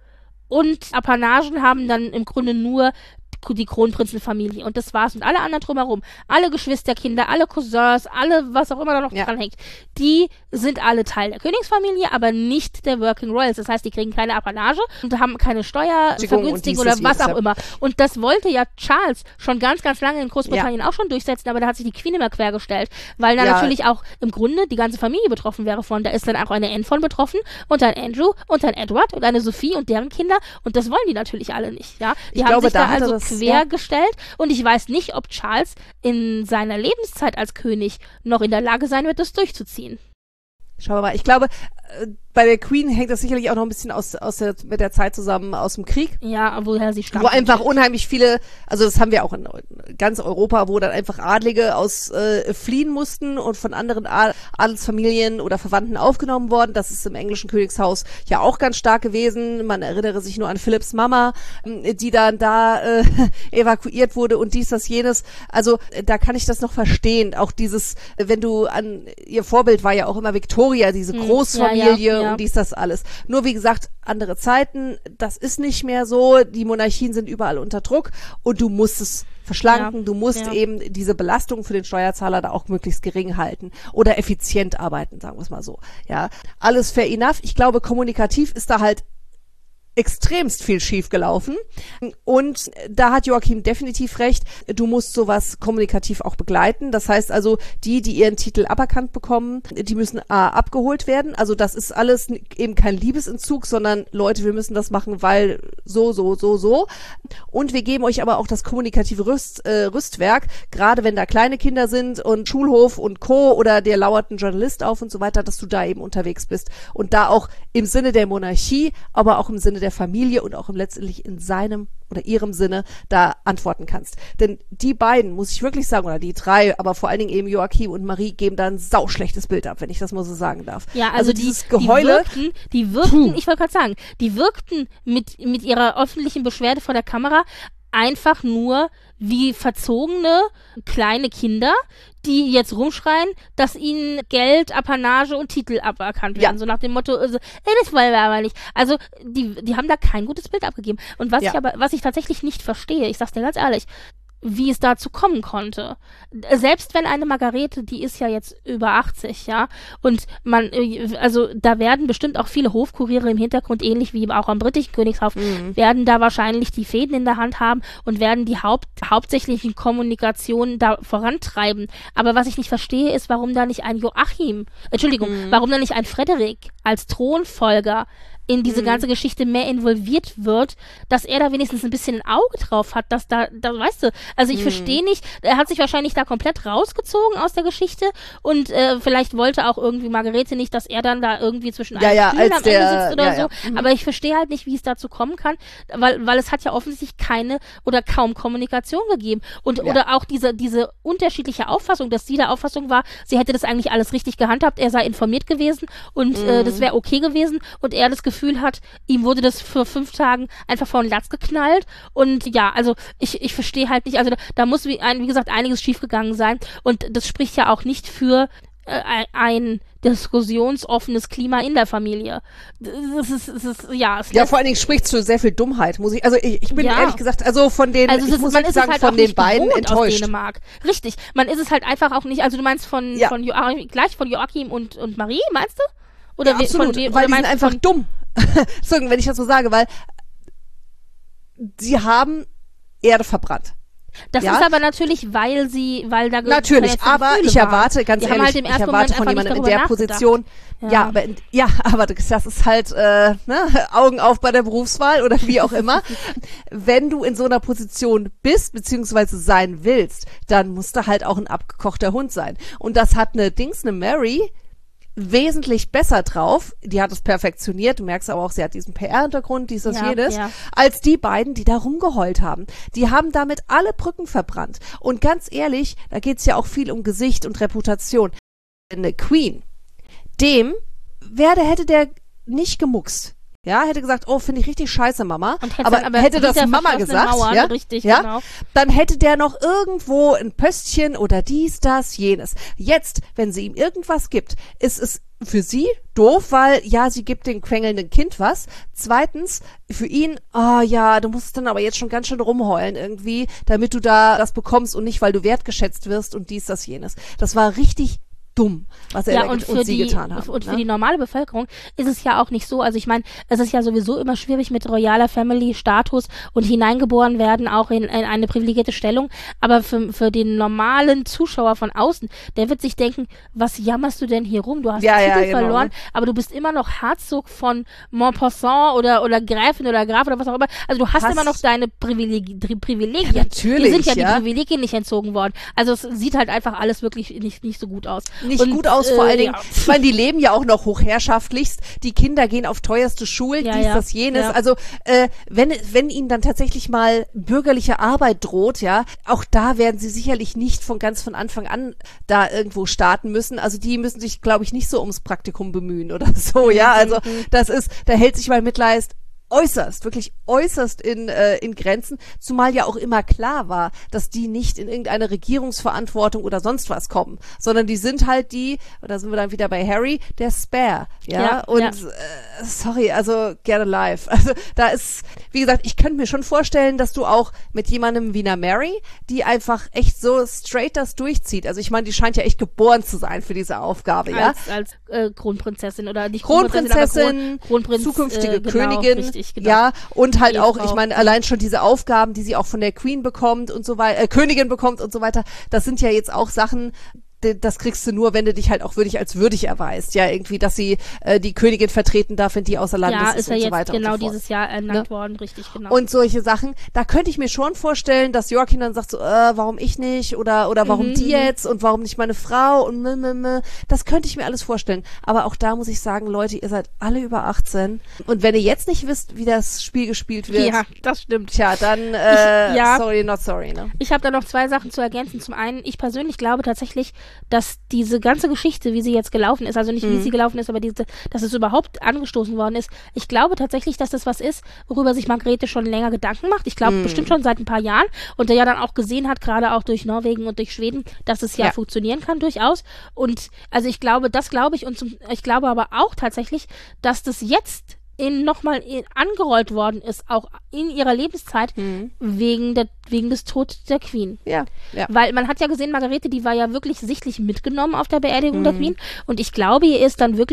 und Apanagen haben dann im Grunde nur die Kronprinzenfamilie und das war's und alle anderen drumherum, alle Geschwisterkinder, alle Cousins, alle, was auch immer da noch dranhängt, die sind alle Teil der Königsfamilie, aber nicht der Working Royals, das heißt, die kriegen keine Apanage und haben keine Steuervergünstigung oder was auch immer und das wollte ja Charles schon ganz, ganz lange in Großbritannien auch schon durchsetzen, aber da hat sich die Queen immer quergestellt, weil da natürlich auch im Grunde die ganze Familie betroffen wäre von, da ist dann auch eine Anne von betroffen und ein Andrew und ein Edward und eine Sophie und deren Kinder und das wollen die natürlich alle nicht, ja, die haben sich da also quergestellt und ich weiß nicht, ob Charles in seiner Lebenszeit als König noch in der Lage sein wird, das durchzuziehen. Schauen wir mal. Ich glaube, bei der Queen hängt das sicherlich auch noch ein bisschen mit der Zeit zusammen aus dem Krieg. Ja, woher sie stammt. Wo einfach unheimlich viele, also das haben wir auch in ganz Europa, wo dann einfach Adlige fliehen mussten und von anderen Adelsfamilien oder Verwandten aufgenommen worden. Das ist im englischen Königshaus ja auch ganz stark gewesen. Man erinnere sich nur an Philipps Mama, die dann da evakuiert wurde und dies, das, jenes. Also da kann ich das noch verstehen. Auch dieses, wenn du ihr Vorbild war ja auch immer Victoria, diese Großfamilie und dies, das alles. Nur wie gesagt, andere Zeiten, das ist nicht mehr so. Die Monarchien sind überall unter Druck und du musst es verschlanken, du musst eben diese Belastung für den Steuerzahler da auch möglichst gering halten oder effizient arbeiten, sagen wir es mal so. Ja, alles fair enough. Ich glaube, kommunikativ ist da halt extremst viel schief gelaufen und da hat Joachim definitiv recht, du musst sowas kommunikativ auch begleiten, das heißt also, die ihren Titel aberkannt bekommen, die müssen abgeholt werden, also das ist alles eben kein Liebesentzug, sondern Leute, wir müssen das machen, weil so und wir geben euch aber auch das kommunikative Rüstwerk, gerade wenn da kleine Kinder sind und Schulhof und Co. oder der lauert ein Journalist auf und so weiter, dass du da eben unterwegs bist und da auch im Sinne der Monarchie, aber auch im Sinne der Familie und auch letztendlich in seinem oder ihrem Sinne da antworten kannst. Denn die beiden, muss ich wirklich sagen, oder die 3, aber vor allen Dingen eben Joachim und Marie, geben da ein sauschlechtes Bild ab, wenn ich das mal so sagen darf. Ja, also dieses Geheule. Die wirkten, ich wollte gerade sagen, die wirkten mit ihrer öffentlichen Beschwerde vor der Kamera einfach nur wie verzogene kleine Kinder, die jetzt rumschreien, dass ihnen Geld, Apanage und Titel aberkannt werden. So nach dem Motto, das wollen wir aber nicht. Also die haben da kein gutes Bild abgegeben. Und was ich tatsächlich nicht verstehe, ich sag's dir ganz ehrlich, wie es dazu kommen konnte. Selbst wenn eine Margarete, die ist ja jetzt über 80, ja, und also da werden bestimmt auch viele Hofkuriere im Hintergrund, ähnlich wie auch am britischen Königshaus, werden da wahrscheinlich die Fäden in der Hand haben und werden die hauptsächlichen Kommunikationen da vorantreiben. Aber was ich nicht verstehe, ist, warum da nicht ein warum da nicht ein Frederik als Thronfolger in diese ganze Geschichte mehr involviert wird, dass er da wenigstens ein bisschen ein Auge drauf hat, dass da weißt du, also ich verstehe nicht, er hat sich wahrscheinlich da komplett rausgezogen aus der Geschichte und vielleicht wollte auch irgendwie Margarete nicht, dass er dann da irgendwie zwischen allen Stühlen am Ende sitzt oder so, aber ich verstehe halt nicht, wie es dazu kommen kann, weil es hat ja offensichtlich keine oder kaum Kommunikation gegeben und oder auch diese unterschiedliche Auffassung, dass sie der Auffassung war, sie hätte das eigentlich alles richtig gehandhabt, er sei informiert gewesen und das wäre okay gewesen und er das Gefühl hat, ihm wurde das für 5 Tagen einfach vor den Latz geknallt und ja, also ich verstehe halt nicht, also da muss wie gesagt einiges schiefgegangen sein und das spricht ja auch nicht für ein diskussionsoffenes Klima in der Familie. Es ist vor allen Dingen spricht zu sehr viel Dummheit, ich bin ehrlich gesagt, von den, also ich muss man sagen, halt von den beiden enttäuscht. Dänemark. Richtig, man ist es halt einfach auch nicht, also du meinst von Joachim und Marie, meinst du? Oder ja, absolut, weil die sind einfach dumm. So, wenn ich das so sage, weil sie haben Erde verbrannt. Das ist aber natürlich, weil da natürlich, aber ich erwarte, ganz ehrlich, halt ich erwarte von jemandem in der Position, aber das ist halt Augen auf bei der Berufswahl oder wie auch immer. Wenn du in so einer Position bist, beziehungsweise sein willst, dann musst du halt auch ein abgekochter Hund sein. Und das hat eine Mary wesentlich besser drauf, die hat es perfektioniert, du merkst aber auch, sie hat diesen PR-Hintergrund, jenes, als die beiden, die da rumgeheult haben. Die haben damit alle Brücken verbrannt. Und ganz ehrlich, da geht's ja auch viel um Gesicht und Reputation. Eine Queen, hätte der nicht gemuckst. Ja, hätte gesagt, oh, finde ich richtig scheiße, Mama. Aber hätte das Mama gesagt, Mauern, richtig, genau. Dann hätte der noch irgendwo ein Pöstchen oder dies, das, jenes. Jetzt, wenn sie ihm irgendwas gibt, ist es für sie doof, weil, sie gibt dem quengelnden Kind was. Zweitens, für ihn, du musst dann aber jetzt schon ganz schön rumheulen irgendwie, damit du da das bekommst und nicht, weil du wertgeschätzt wirst und dies, das, jenes. Das war richtig dumm, was er und sie getan haben. Und für die normale Bevölkerung ist es ja auch nicht so, also ich meine, es ist ja sowieso immer schwierig mit royaler Family-Status und hineingeboren werden auch in eine privilegierte Stellung, aber für den normalen Zuschauer von außen, der wird sich denken, was jammerst du denn hier rum? Du hast den Titel verloren, aber du bist immer noch Herzog von Montpassant oder Gräfin oder Graf oder was auch immer, also du hast immer noch deine Privilegien. Ja, natürlich, die sind die Privilegien nicht entzogen worden. Also es sieht halt einfach alles wirklich nicht so gut aus. Nicht gut aus, vor allen Dingen, ich meine, die leben ja auch noch hochherrschaftlichst, die Kinder gehen auf teuerste Schulen, das, jenes, also wenn ihnen dann tatsächlich mal bürgerliche Arbeit droht, auch da werden sie sicherlich nicht von Anfang an da irgendwo starten müssen, also die müssen sich, glaube ich, nicht so ums Praktikum bemühen oder so, also da hält sich mal Mitleid wirklich äußerst in Grenzen, zumal ja auch immer klar war, dass die nicht in irgendeine Regierungsverantwortung oder sonst was kommen, sondern die sind halt da sind wir dann wieder bei Harry, der Spare, sorry, also get alive, also da ist, wie gesagt, ich könnte mir schon vorstellen, dass du auch mit jemandem wie einer Mary, die einfach echt so straight das durchzieht, also ich meine, die scheint ja echt geboren zu sein für diese Aufgabe, als Kronprinzessin oder nicht Kronprinzessin, Kronprinz, zukünftige Königin, richtig, genau. Ja, und halt auch, ich meine, allein schon diese Aufgaben, die sie auch von der Queen bekommt und so weiter, Königin bekommt und so weiter, das sind ja jetzt auch Sachen, das kriegst du nur, wenn du dich halt auch als würdig erweist, irgendwie, dass sie die Königin vertreten darf, wenn die außer Landes ist und so weiter. Ja, ist ja jetzt genau dieses Jahr ernannt worden, richtig, genau. Und solche Sachen, da könnte ich mir schon vorstellen, dass Joachim dann sagt so, warum ich nicht oder warum die jetzt und warum nicht meine Frau und das könnte ich mir alles vorstellen. Aber auch da muss ich sagen, Leute, ihr seid alle über 18 und wenn ihr jetzt nicht wisst, wie das Spiel gespielt wird. Ja, das stimmt. Tja, dann sorry, not sorry, ne? Ich habe da noch 2 Sachen zu ergänzen. Zum einen, ich persönlich glaube tatsächlich, dass diese ganze Geschichte, wie sie jetzt gelaufen ist, also nicht wie sie gelaufen ist, aber dass es überhaupt angestoßen worden ist, ich glaube tatsächlich, dass das was ist, worüber sich Margarete schon länger Gedanken macht. Ich glaube bestimmt schon seit ein paar Jahren und der ja dann auch gesehen hat, gerade auch durch Norwegen und durch Schweden, dass es ja funktionieren kann durchaus. Und also ich glaube, ich glaube aber auch tatsächlich, dass das jetzt nochmal angerollt worden ist, auch in ihrer Lebenszeit, wegen des Todes der Queen. Ja. Weil man hat ja gesehen, Margarete, die war ja wirklich sichtlich mitgenommen auf der Beerdigung der Queen und ich glaube, ihr ist dann wirklich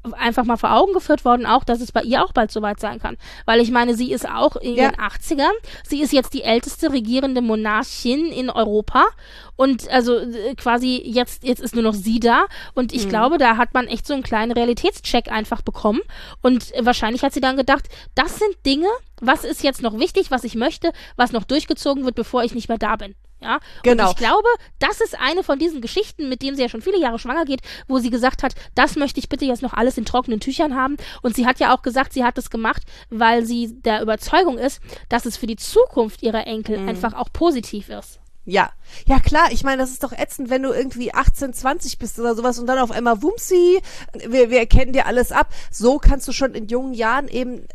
einfach mal vor Augen geführt worden, auch, dass es bei ihr auch bald soweit sein kann. Weil ich meine, sie ist auch in ihren 80ern. Sie ist jetzt die älteste regierende Monarchin in Europa. Und also quasi jetzt ist nur noch sie da. Und ich glaube, da hat man echt so einen kleinen Realitätscheck einfach bekommen. Und wahrscheinlich hat sie dann gedacht, das sind Dinge, was ist jetzt noch wichtig, was ich möchte, was noch durchgezogen wird, bevor ich nicht mehr da bin. Ja, genau. Und ich glaube, das ist eine von diesen Geschichten, mit denen sie ja schon viele Jahre schwanger geht, wo sie gesagt hat, das möchte ich bitte jetzt noch alles in trockenen Tüchern haben. Und sie hat ja auch gesagt, sie hat das gemacht, weil sie der Überzeugung ist, dass es für die Zukunft ihrer Enkel einfach auch positiv ist. Ja, klar, ich meine, das ist doch ätzend, wenn du irgendwie 18, 20 bist oder sowas und dann auf einmal wumsi, wir erkennen dir alles ab. So kannst du schon in jungen Jahren eben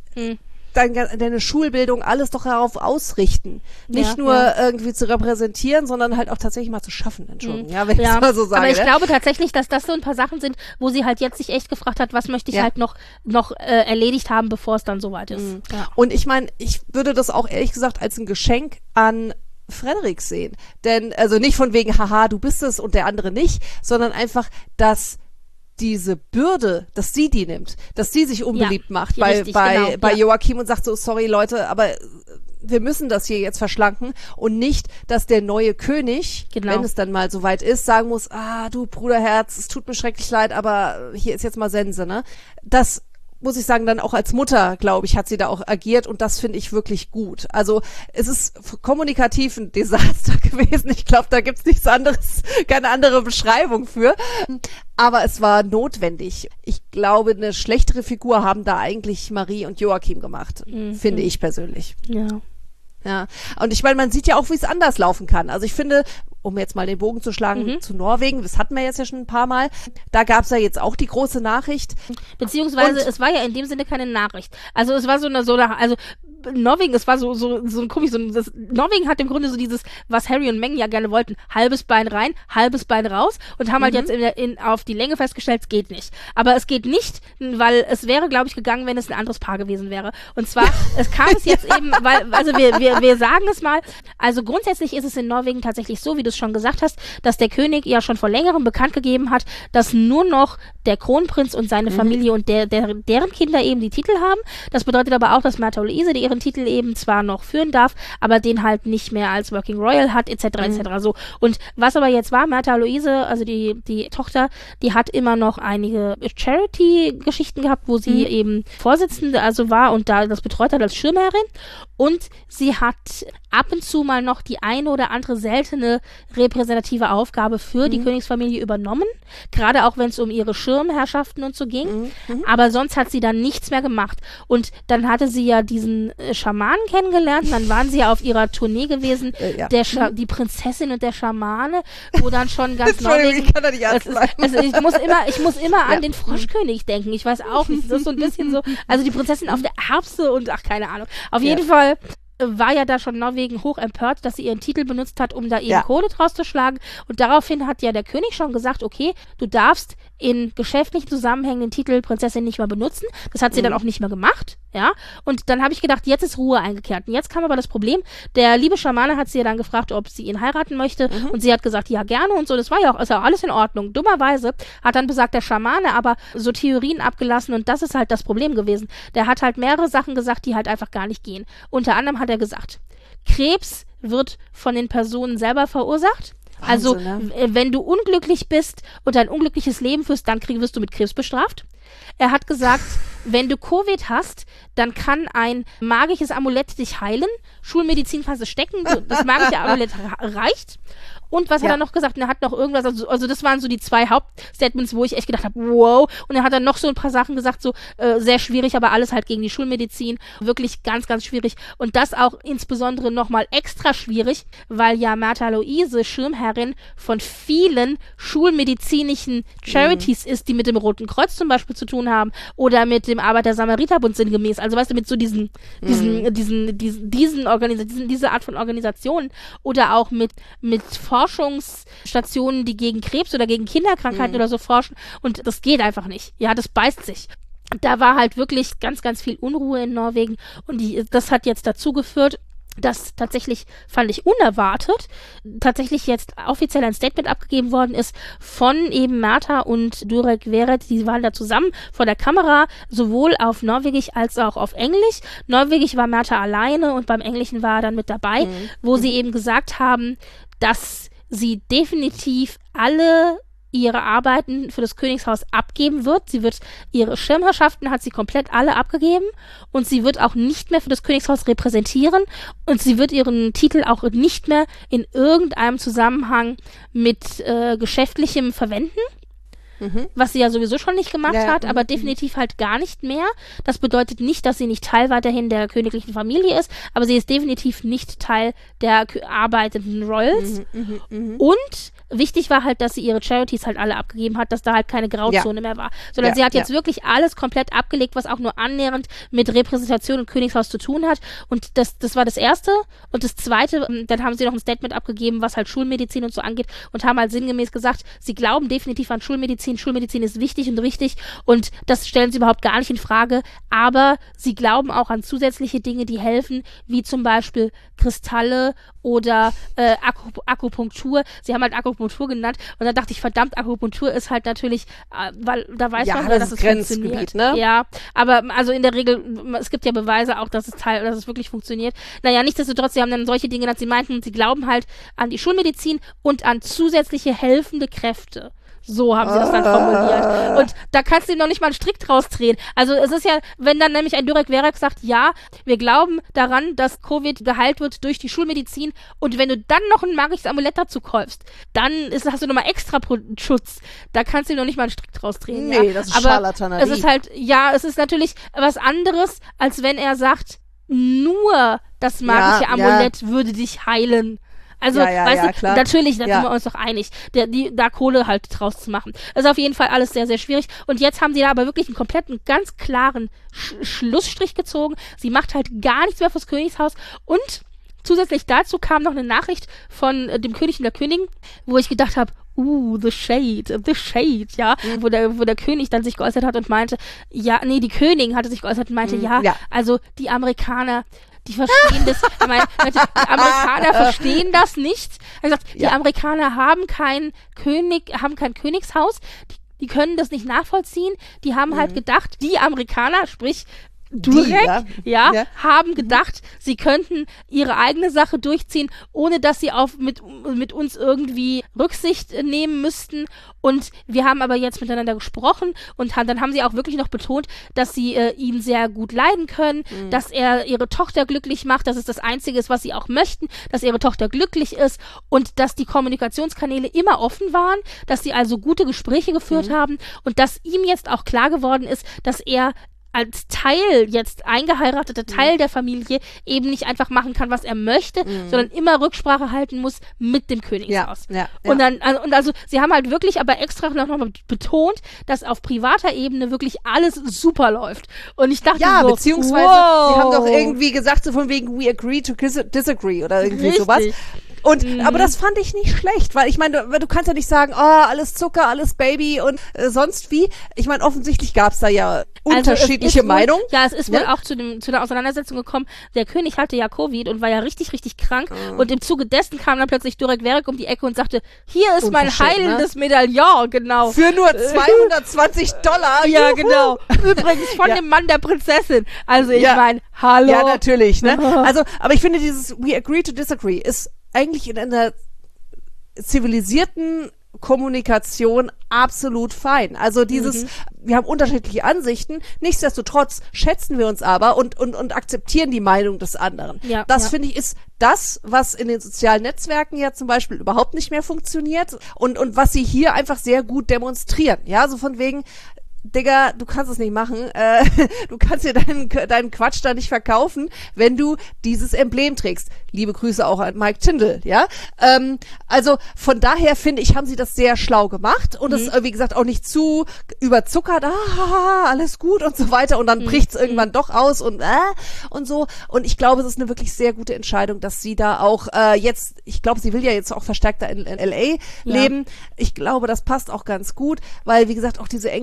deine Schulbildung alles doch darauf ausrichten. Nicht nur irgendwie zu repräsentieren, sondern halt auch tatsächlich mal zu schaffen, Entschuldigung, wenn ich es mal so sage. Aber ich glaube tatsächlich, dass das so ein paar Sachen sind, wo sie halt jetzt sich echt gefragt hat, was möchte ich halt noch erledigt haben, bevor es dann soweit ist. Ja. Und ich meine, ich würde das auch ehrlich gesagt als ein Geschenk an Frederik sehen. Denn, also nicht von wegen, haha, du bist es und der andere nicht, sondern einfach, dass diese Bürde, dass sie die nimmt, dass sie sich unbeliebt macht bei Joachim und sagt so, sorry Leute, aber wir müssen das hier jetzt verschlanken und nicht, dass der neue König, wenn es dann mal soweit ist, sagen muss, du Bruderherz, es tut mir schrecklich leid, aber hier ist jetzt mal Sense, ne? Das muss ich sagen, dann auch als Mutter, glaube ich, hat sie da auch agiert und das finde ich wirklich gut. Also es ist kommunikativ ein Desaster gewesen. Ich glaube, da gibt's nichts anderes, keine andere Beschreibung für. Aber es war notwendig. Ich glaube, eine schlechtere Figur haben da eigentlich Marie und Joachim gemacht, finde ich persönlich. Ja, und ich meine, man sieht ja auch, wie es anders laufen kann. Also ich finde, um jetzt mal den Bogen zu schlagen zu Norwegen, das hatten wir jetzt ja schon ein paar Mal, da gab es ja jetzt auch die große Nachricht. Beziehungsweise es war ja in dem Sinne keine Nachricht. Also es war also Norwegen, es war so komisch, Norwegen hat im Grunde so dieses, was Harry und Meghan ja gerne wollten, halbes Bein rein, halbes Bein raus und haben halt jetzt auf die Länge festgestellt, es geht nicht. Aber es geht nicht, weil es wäre, glaube ich, gegangen, wenn es ein anderes Paar gewesen wäre. Und zwar, es kam es jetzt eben, weil, also wir sagen es mal, also grundsätzlich ist es in Norwegen tatsächlich so, wie du es schon gesagt hast, dass der König ja schon vor längerem bekannt gegeben hat, dass nur noch der Kronprinz und seine Familie und deren Kinder eben die Titel haben. Das bedeutet aber auch, dass Märtha Louise, die ihren Titel eben zwar noch führen darf, aber den halt nicht mehr als Working Royal hat, etc. So. Und was aber jetzt war, Märtha Louise, also die Tochter, die hat immer noch einige Charity-Geschichten gehabt, wo sie eben Vorsitzende also war und da das betreut hat als Schirmherrin. Und sie hat ab und zu mal noch die eine oder andere seltene repräsentative Aufgabe für die Königsfamilie übernommen, gerade auch wenn es um ihre Schirmherrschaften und so ging. Aber sonst hat sie dann nichts mehr gemacht. Und dann hatte sie ja diesen Schamanen kennengelernt, und dann waren sie ja auf ihrer Tournee gewesen, die Prinzessin und der Schamane, wo dann schon ganz Norwegen... Ich kann da nicht ich muss immer an den Froschkönig denken. Ich weiß auch nicht, das ist so ein bisschen so, also die Prinzessin auf der Erbse und keine Ahnung. Auf jeden Fall war ja da schon Norwegen hoch empört, dass sie ihren Titel benutzt hat, um da eben Kohle draus zu schlagen. Und daraufhin hat ja der König schon gesagt, okay, du darfst in geschäftlichen Zusammenhängen den Titel Prinzessin nicht mehr benutzen. Das hat sie dann auch nicht mehr gemacht, ja. Und dann habe ich gedacht, jetzt ist Ruhe eingekehrt. Und jetzt kam aber das Problem, der liebe Schamane hat sie ja dann gefragt, ob sie ihn heiraten möchte. Und sie hat gesagt, ja, gerne und so. Das war ja auch, ist ja alles in Ordnung. Dummerweise hat dann besagt der Schamane aber so Theorien abgelassen und das ist halt das Problem gewesen. Der hat halt mehrere Sachen gesagt, die halt einfach gar nicht gehen. Unter anderem hat er gesagt, Krebs wird von den Personen selber verursacht. Also, wenn du unglücklich bist und ein unglückliches Leben führst, dann wirst du mit Krebs bestraft. Er hat gesagt, wenn du Covid hast, dann kann ein magisches Amulett dich heilen. Schulmedizin kannst du stecken, das magische Amulett reicht. Und was hat er noch gesagt? Und er hat noch irgendwas, also das waren so die zwei Hauptstatements, wo ich echt gedacht habe, wow. Und er hat dann noch so ein paar Sachen gesagt, so sehr schwierig, aber alles halt gegen die Schulmedizin. Wirklich ganz, ganz schwierig. Und das auch insbesondere nochmal extra schwierig, weil ja Märtha Louise Schirmherrin von vielen schulmedizinischen Charities ist, die mit dem Roten Kreuz zum Beispiel zu tun haben oder mit dem Arbeiter-Samariter-Bund sinngemäß. Also weißt du, mit so diese Art von Organisationen oder auch mit Forschungsstationen, die gegen Krebs oder gegen Kinderkrankheiten oder so forschen und das geht einfach nicht. Ja, das beißt sich. Da war halt wirklich ganz, ganz viel Unruhe in Norwegen und das hat jetzt dazu geführt, dass tatsächlich, fand ich unerwartet, tatsächlich jetzt offiziell ein Statement abgegeben worden ist von eben Märta und Durek Verrett. Die waren da zusammen vor der Kamera, sowohl auf Norwegisch als auch auf Englisch. Norwegisch war Märta alleine und beim Englischen war er dann mit dabei, wo sie eben gesagt haben, dass sie definitiv alle ihre Arbeiten für das Königshaus abgeben wird. Sie wird ihre Schirmherrschaften, hat sie komplett alle abgegeben und sie wird auch nicht mehr für das Königshaus repräsentieren und sie wird ihren Titel auch nicht mehr in irgendeinem Zusammenhang mit Geschäftlichem verwenden. Was sie ja sowieso schon nicht gemacht hat, aber definitiv halt gar nicht mehr. Das bedeutet nicht, dass sie nicht Teil weiterhin der königlichen Familie ist, aber sie ist definitiv nicht Teil der arbeitenden Royals. Und wichtig war halt, dass sie ihre Charities halt alle abgegeben hat, dass da halt keine Grauzone mehr war. Sondern sie hat jetzt wirklich alles komplett abgelegt, was auch nur annähernd mit Repräsentation und Königshaus zu tun hat. Und das war das Erste. Und das Zweite, dann haben sie noch ein Statement abgegeben, was halt Schulmedizin und so angeht und haben halt sinngemäß gesagt, sie glauben definitiv an Schulmedizin. Schulmedizin ist wichtig und richtig und das stellen sie überhaupt gar nicht in Frage, aber sie glauben auch an zusätzliche Dinge, die helfen, wie zum Beispiel Kristalle oder Akupunktur. Sie haben halt Akupunktur genannt und dann dachte ich, verdammt, Akupunktur ist halt natürlich, weil da weiß man ja, dass es funktioniert. Ne? Ja, aber also in der Regel, es gibt ja Beweise auch, dass es wirklich funktioniert. Naja, nichtsdestotrotz, sie haben dann solche Dinge, dass sie meinten, sie glauben halt an die Schulmedizin und an zusätzliche helfende Kräfte. So haben sie das dann formuliert. Und da kannst du ihm noch nicht mal einen Strick draus drehen. Also es ist ja, wenn dann nämlich ein Durek Verrett sagt, ja, wir glauben daran, dass Covid geheilt wird durch die Schulmedizin und wenn du dann noch ein magisches Amulett dazu kaufst, dann hast du nochmal extra Schutz. Da kannst du ihm noch nicht mal einen Strick draus drehen. Nee, ja. Das ist Scharlatanerie. Es ist halt, ja, es ist natürlich was anderes, als wenn er sagt, nur das magische Amulett würde dich heilen. Also, weißt du, klar. natürlich, da sind wir uns doch einig, da Kohle halt draus zu machen. Das ist auf jeden Fall alles sehr, sehr schwierig. Und jetzt haben sie da aber wirklich einen kompletten, ganz klaren Schlussstrich gezogen. Sie macht halt gar nichts mehr fürs Königshaus. Und zusätzlich dazu kam noch eine Nachricht von dem König und der Königin, wo ich gedacht habe, the shade, ja. Wo der König dann sich geäußert hat und meinte, die Königin hatte sich geäußert und meinte, also die Amerikaner, die verstehen das, die Amerikaner verstehen das nicht. Er hat gesagt, die Amerikaner haben kein Königshaus, die können das nicht nachvollziehen. Die haben halt gedacht, die Amerikaner, sprich Durek, haben gedacht, sie könnten ihre eigene Sache durchziehen, ohne dass sie mit uns irgendwie Rücksicht nehmen müssten. Und wir haben aber jetzt miteinander gesprochen und dann haben sie auch wirklich noch betont, dass sie ihn sehr gut leiden können, dass er ihre Tochter glücklich macht, dass es das Einzige ist, was sie auch möchten, dass ihre Tochter glücklich ist und dass die Kommunikationskanäle immer offen waren, dass sie also gute Gespräche geführt haben und dass ihm jetzt auch klar geworden ist, dass er als jetzt eingeheiratete Teil der Familie eben nicht einfach machen kann, was er möchte, sondern immer Rücksprache halten muss mit dem Königshaus. Und also sie haben halt wirklich aber extra noch mal betont, dass auf privater Ebene wirklich alles super läuft. Und ich dachte beziehungsweise sie haben doch irgendwie gesagt, so von wegen we agree to disagree oder irgendwie sowas. Und, aber das fand ich nicht schlecht, weil ich meine, du kannst ja nicht sagen, alles Zucker, alles Baby und sonst wie. Ich meine, offensichtlich gab es da ja unterschiedliche Meinungen. Ja, es ist wohl auch zu der Auseinandersetzung gekommen. Der König hatte ja Covid und war ja richtig, richtig krank. Und im Zuge dessen kam dann plötzlich Durek Verrett um die Ecke und sagte, hier ist mein heilendes Medaillon, genau. Für nur $220. Ja, genau. Übrigens von dem Mann der Prinzessin. Also ich meine, hallo. Ja, natürlich, ne? Also, aber ich finde dieses we agree to disagree ist eigentlich in einer zivilisierten Kommunikation absolut fein. Also wir haben unterschiedliche Ansichten, nichtsdestotrotz schätzen wir uns aber und akzeptieren die Meinung des anderen. Ja, das finde ich ist das, was in den sozialen Netzwerken ja zum Beispiel überhaupt nicht mehr funktioniert und was sie hier einfach sehr gut demonstrieren. Ja, so von wegen, Digga, du kannst es nicht machen. Du kannst dir deinen Quatsch da nicht verkaufen, wenn du dieses Emblem trägst. Liebe Grüße auch an Mike Tindall, ja. Also von daher finde ich, haben sie das sehr schlau gemacht und es, wie gesagt, auch nicht zu überzuckert, alles gut und so weiter und dann bricht's irgendwann doch aus und so. Und ich glaube, es ist eine wirklich sehr gute Entscheidung, dass sie da auch jetzt, ich glaube, sie will ja jetzt auch verstärkter in LA leben. Ich glaube, das passt auch ganz gut, weil, wie gesagt, auch diese Engelgeschichte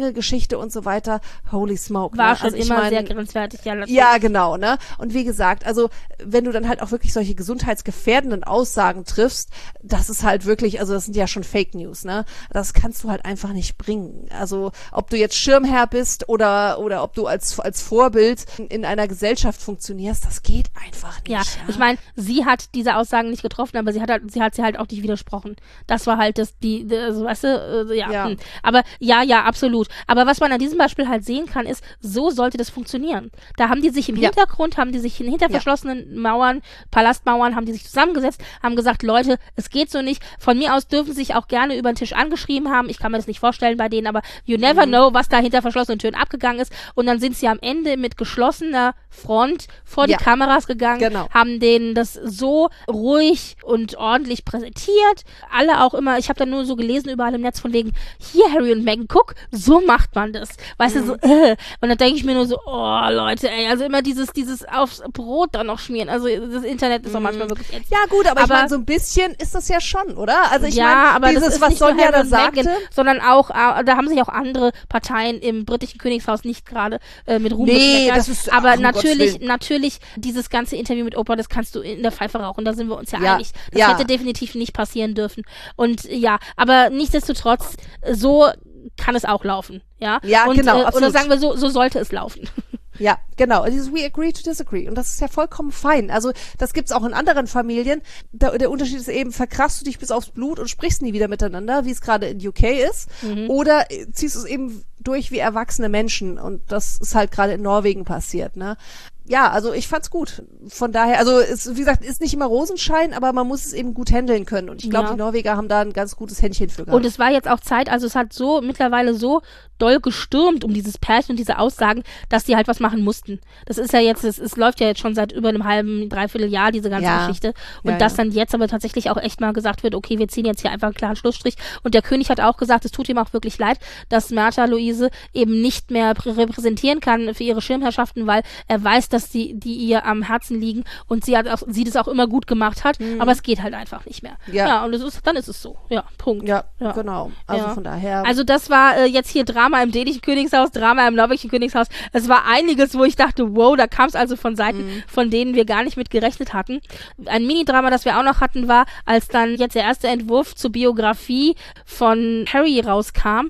Geschichte und so weiter, holy smoke. War ne? schon Also ich immer mein, sehr grenzwertig, ja. Natürlich. Ja, genau, ne? Und wie gesagt, also wenn du dann halt auch wirklich solche gesundheitsgefährdenden Aussagen triffst, das ist halt wirklich, also das sind ja schon Fake News, ne? Das kannst du halt einfach nicht bringen. Also ob du jetzt Schirmherr bist oder ob du als Vorbild in einer Gesellschaft funktionierst, das geht einfach nicht. Ja, ich meine, sie hat diese Aussagen nicht getroffen, aber sie hat sie halt auch nicht widersprochen. Das war halt also, weißt du, ja. Ja. Aber ja, absolut. Aber was man an diesem Beispiel halt sehen kann, ist, so sollte das funktionieren. Da haben die sich im Hintergrund, haben die sich hinter verschlossenen Mauern, Palastmauern, haben die sich zusammengesetzt, haben gesagt, Leute, es geht so nicht. Von mir aus dürfen sie sich auch gerne über den Tisch angeschrieben haben. Ich kann mir das nicht vorstellen bei denen, aber you never know, was da hinter verschlossenen Türen abgegangen ist. Und dann sind sie am Ende mit geschlossener Front vor die Kameras gegangen, haben denen das so ruhig und ordentlich präsentiert. Alle auch immer, ich habe da nur so gelesen überall im Netz von wegen, hier Harry und Meghan, guck, so macht man das. Weißt du, so, Und dann denke ich mir nur so, oh Leute, ey, also immer dieses aufs Brot dann noch schmieren. Also das Internet ist auch manchmal wirklich ätzend. Ja gut, aber ich meine, so ein bisschen ist das ja schon, oder? Also ich ja, meine, aber dieses, das ist was nicht nur Sonja Harry da und sagte, Meghan, sondern auch, da haben sich auch andere Parteien im britischen Königshaus nicht gerade mit Ruhm bekleckert. das ist, aber um natürlich dieses ganze Interview mit Oprah, das kannst du in der Pfeife rauchen, da sind wir uns ja einig. Das hätte definitiv nicht passieren dürfen. Und ja, aber nichtsdestotrotz, so kann es auch laufen. Ja, und, genau, absolut. Oder sagen wir so sollte es laufen. Ja, genau. Dieses We agree to disagree. Und das ist ja vollkommen fein. Also das gibt's auch in anderen Familien. Der Unterschied ist eben, verkrachst du dich bis aufs Blut und sprichst nie wieder miteinander, wie es gerade in UK ist. Oder ziehst du es eben durch wie erwachsene Menschen. Und das ist halt gerade in Norwegen passiert, ne? Ja, also ich fand's gut. Von daher, also es, wie gesagt, ist nicht immer Rosenschein, aber man muss es eben gut handeln können. Und ich glaube, die Norweger haben da ein ganz gutes Händchen für gehabt. Und es war jetzt auch Zeit, also es hat so mittlerweile so doll gestürmt um dieses Pärchen und diese Aussagen, dass die halt was machen mussten. Das ist ja jetzt, es läuft ja jetzt schon seit über einem halben, dreiviertel Jahr, diese ganze Geschichte. Und dass dann jetzt aber tatsächlich auch echt mal gesagt wird, okay, wir ziehen jetzt hier einfach einen klaren Schlussstrich. Und der König hat auch gesagt, es tut ihm auch wirklich leid, dass Märtha Louise eben nicht mehr repräsentieren kann für ihre Schirmherrschaften, weil er weiß, dass die ihr am Herzen liegen und sie das auch immer gut gemacht hat, aber es geht halt einfach nicht mehr. Ja, und dann ist es so. Ja, Punkt. Ja, genau. Also von daher. Also das war jetzt hier Drama im dänischen Königshaus, Drama im norwegischen Königshaus. Es war einiges, wo ich dachte, wow, da kam es also von Seiten, von denen wir gar nicht mit gerechnet hatten. Ein Mini-Drama, das wir auch noch hatten, war, als dann jetzt der erste Entwurf zur Biografie von Harry rauskam.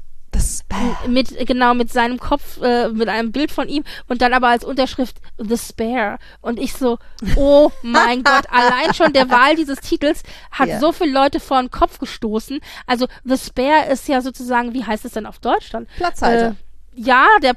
Mit seinem Kopf, mit einem Bild von ihm und dann aber als Unterschrift The Spare. Und ich so, oh mein Gott, allein schon der Wahl dieses Titels hat so viele Leute vor den Kopf gestoßen. Also The Spare ist ja sozusagen, wie heißt es denn auf Deutsch dann? Platzhalter. Der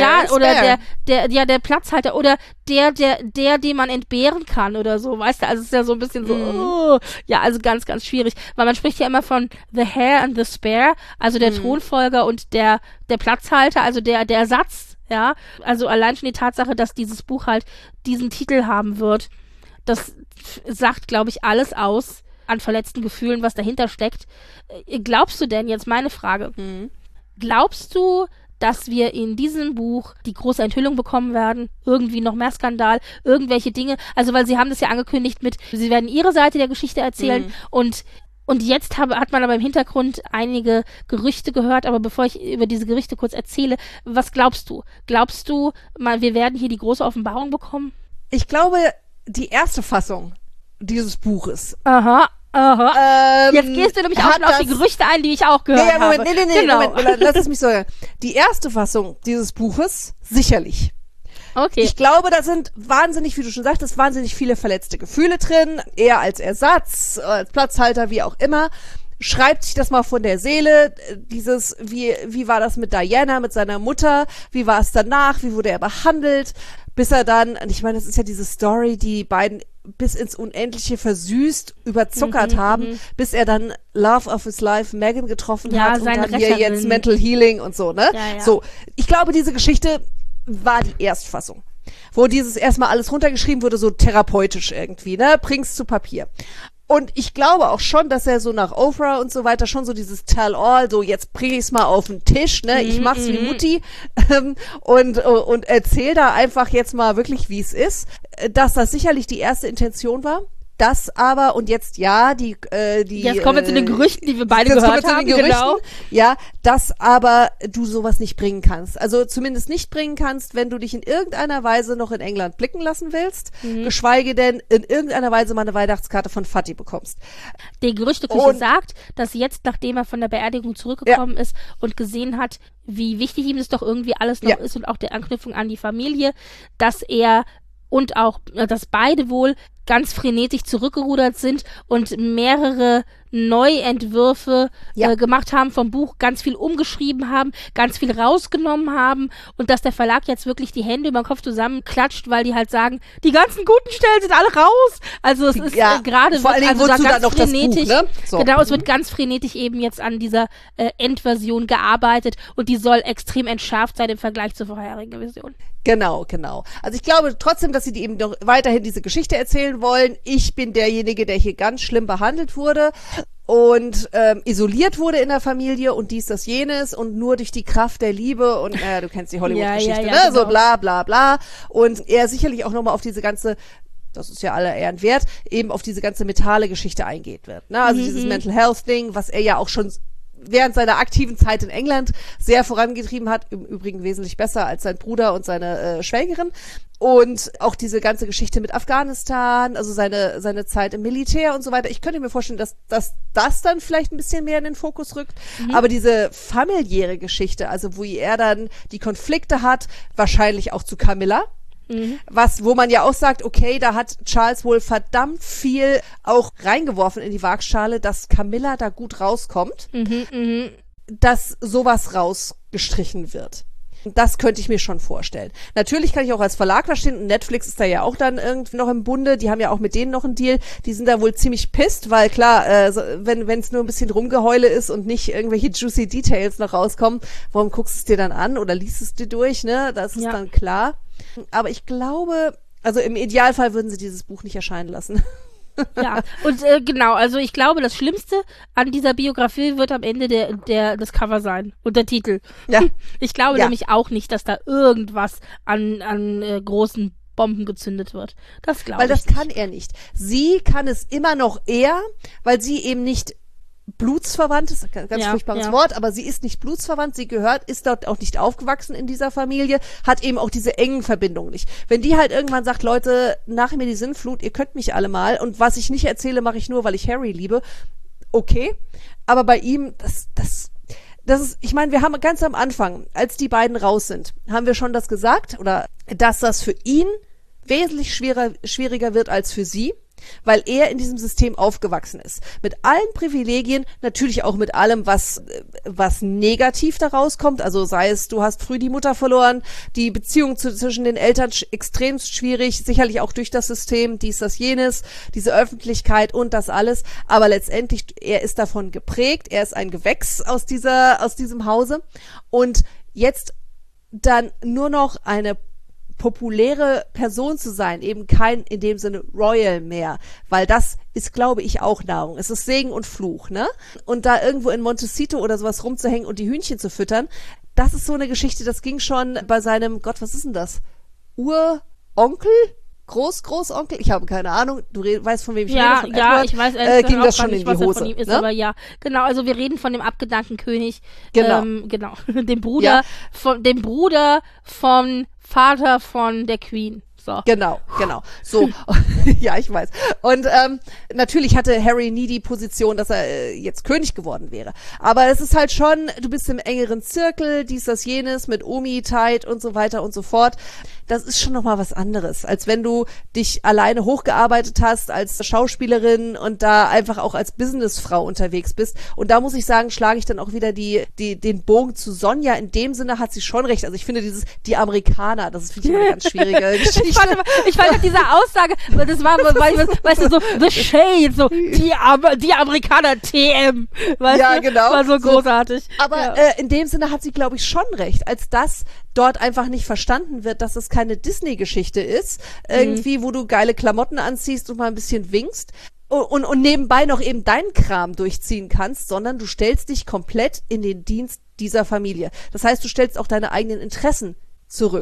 Platzhalter oder der, den man entbehren kann oder so, weißt du, also es ist ja so ein bisschen so, ja, also ganz, ganz schwierig, weil man spricht ja immer von the heir and the spare, also der Thronfolger und der Platzhalter, also der Ersatz, ja, also allein schon die Tatsache, dass dieses Buch halt diesen Titel haben wird, das sagt, glaube ich, alles aus an verletzten Gefühlen, was dahinter steckt. Glaubst du denn, jetzt meine Frage, glaubst du, dass wir in diesem Buch die große Enthüllung bekommen werden, irgendwie noch mehr Skandal, irgendwelche Dinge, also weil sie haben das ja angekündigt mit, sie werden ihre Seite der Geschichte erzählen und jetzt hat man aber im Hintergrund einige Gerüchte gehört, aber bevor ich über diese Gerüchte kurz erzähle, was glaubst du? Glaubst du, wir werden hier die große Offenbarung bekommen? Ich glaube, die erste Fassung dieses Buches. Aha. Jetzt gehst du nämlich auch schon auf die Gerüchte ein, die ich auch gehört habe. Moment, lass es mich so hören. Die erste Fassung dieses Buches, sicherlich. Okay. Ich glaube, da sind wahnsinnig, wie du schon sagtest, wahnsinnig viele verletzte Gefühle drin, eher als Ersatz, als Platzhalter, wie auch immer. Schreibt sich das mal von der Seele, dieses, wie war das mit Diana, mit seiner Mutter, wie war es danach, wie wurde er behandelt, bis er dann, ich meine, das ist ja diese Story, die beiden bis ins Unendliche versüßt, überzuckert haben, bis er dann Love of his Life Meghan getroffen hat und dann hier jetzt Mental Healing und so, ne? Ja. So, ich glaube, diese Geschichte war die Erstfassung, wo dieses erstmal alles runtergeschrieben wurde, so therapeutisch irgendwie, ne? Bring's zu Papier. Und ich glaube auch schon, dass er so nach Oprah und so weiter schon so dieses Tell-all, so jetzt bring ich's mal auf den Tisch, ne, ich mach's wie Mutti und erzähl da einfach jetzt mal wirklich, wie es ist, dass das sicherlich die erste Intention war. Das aber, und jetzt jetzt kommen wir zu den Gerüchten, die wir beide gehört haben, genau. Ja, dass aber du sowas nicht bringen kannst. Also zumindest nicht bringen kannst, wenn du dich in irgendeiner Weise noch in England blicken lassen willst, geschweige denn in irgendeiner Weise mal eine Weihnachtskarte von Fatih bekommst. Die Gerüchteküche sagt, dass jetzt, nachdem er von der Beerdigung zurückgekommen ist und gesehen hat, wie wichtig ihm das doch irgendwie alles noch ist und auch der Anknüpfung an die Familie, dass er und auch, dass beide wohl ganz frenetisch zurückgerudert sind und mehrere Neuentwürfe gemacht haben vom Buch, ganz viel umgeschrieben haben, ganz viel rausgenommen haben und dass der Verlag jetzt wirklich die Hände über den Kopf zusammenklatscht, weil die halt sagen, die ganzen guten Stellen sind alle raus. Also es ist gerade vor allen Dingen also da ganz frenetisch, das Buch, ne? So. Genau, es wird ganz frenetisch eben jetzt an dieser Endversion gearbeitet und die soll extrem entschärft sein im Vergleich zur vorherigen Version. Genau. Also ich glaube trotzdem, dass sie die eben noch weiterhin diese Geschichte erzählen wollen. Ich bin derjenige, der hier ganz schlimm behandelt wurde und isoliert wurde in der Familie und dies, das, jenes und nur durch die Kraft der Liebe und du kennst die Hollywood-Geschichte, ne? Genau. So bla bla bla. Und er sicherlich auch nochmal auf diese ganze, das ist ja aller Ehren wert, eben auf diese ganze mentale Geschichte eingeht wird. Ne? Also dieses Mental Health Ding, was er ja auch schon während seiner aktiven Zeit in England sehr vorangetrieben hat, im Übrigen wesentlich besser als sein Bruder und seine Schwägerin. Und auch diese ganze Geschichte mit Afghanistan, also seine Zeit im Militär und so weiter. Ich könnte mir vorstellen, dass das dann vielleicht ein bisschen mehr in den Fokus rückt. Aber diese familiäre Geschichte, also wo er dann die Konflikte hat, wahrscheinlich auch zu Camilla, wo man ja auch sagt, okay, da hat Charles wohl verdammt viel auch reingeworfen in die Waagschale, dass Camilla da gut rauskommt, dass sowas rausgestrichen wird. Das könnte ich mir schon vorstellen. Natürlich kann ich auch als Verlag verstehen, und Netflix ist da ja auch dann irgendwie noch im Bunde, die haben ja auch mit denen noch einen Deal, die sind da wohl ziemlich pisst, weil klar, wenn es nur ein bisschen Rumgeheule ist und nicht irgendwelche juicy Details noch rauskommen, warum guckst du es dir dann an oder liest es dir durch, ne? Das ist dann klar. Aber ich glaube, also im Idealfall würden sie dieses Buch nicht erscheinen lassen. Ja, und genau, also ich glaube, das Schlimmste an dieser Biografie wird am Ende das Cover sein und der Titel. Ja. Ich glaube nämlich auch nicht, dass da irgendwas an großen Bomben gezündet wird. Das glaube ich nicht. Weil das kann er nicht. Sie kann es immer noch eher, weil sie eben nicht blutsverwandt ist, ganz furchtbares Wort, aber sie ist nicht blutsverwandt, sie ist dort auch nicht aufgewachsen in dieser Familie, hat eben auch diese engen Verbindungen nicht. Wenn die halt irgendwann sagt, Leute, nach mir die Sinnflut, ihr könnt mich alle mal und was ich nicht erzähle, mache ich nur, weil ich Harry liebe, okay, aber bei ihm, das ist, ich meine, wir haben ganz am Anfang, als die beiden raus sind, haben wir schon das gesagt, oder dass das für ihn wesentlich schwieriger wird als für sie, weil er in diesem System aufgewachsen ist. Mit allen Privilegien, natürlich auch mit allem, was negativ daraus kommt. Also sei es, du hast früh die Mutter verloren, die Beziehung zwischen den Eltern extrem schwierig, sicherlich auch durch das System, dies, das, jenes, diese Öffentlichkeit und das alles. Aber letztendlich, er ist davon geprägt, er ist ein Gewächs aus diesem Hause. Und jetzt dann nur noch eine populäre Person zu sein, eben kein in dem Sinne Royal mehr, weil das ist, glaube ich, auch Nahrung. Es ist Segen und Fluch, ne? Und da irgendwo in Montecito oder sowas rumzuhängen und die Hühnchen zu füttern, das ist so eine Geschichte, das ging schon bei seinem, Gott, was ist denn das? Uronkel? Großonkel? Ich habe keine Ahnung. Du weißt, von wem ich rede? Von ja, Edward? Ich weiß ging das schon nicht, in die Hose, von ihm ist, ne? aber ja. Genau, also wir reden von dem abgedankten König. Genau. Genau. Dem Bruder vom Vater von der Queen. So. Genau. So, ja, ich weiß. Und natürlich hatte Harry nie die Position, dass er jetzt König geworden wäre. Aber es ist halt schon, du bist im engeren Zirkel, dies, das, jenes, mit Omi, Tide und so weiter und so fort. Das ist schon nochmal was anderes, als wenn du dich alleine hochgearbeitet hast als Schauspielerin und da einfach auch als Businessfrau unterwegs bist. Und da muss ich sagen, schlage ich dann auch wieder den Bogen zu Sonja. In dem Sinne hat sie schon recht. Also ich finde die Amerikaner, das ist finde ich eine ganz schwierige Geschichte. Ich fand diese Aussage, das war, weißt du, so, the shade, so, die Amerikaner TM, weißt du? Genau. War so großartig. Aber in dem Sinne hat sie, glaube ich, schon recht, als das dort einfach nicht verstanden wird, dass es keine Disney-Geschichte ist, irgendwie, wo du geile Klamotten anziehst und mal ein bisschen winkst und nebenbei noch eben deinen Kram durchziehen kannst, sondern du stellst dich komplett in den Dienst dieser Familie. Das heißt, du stellst auch deine eigenen Interessen zurück.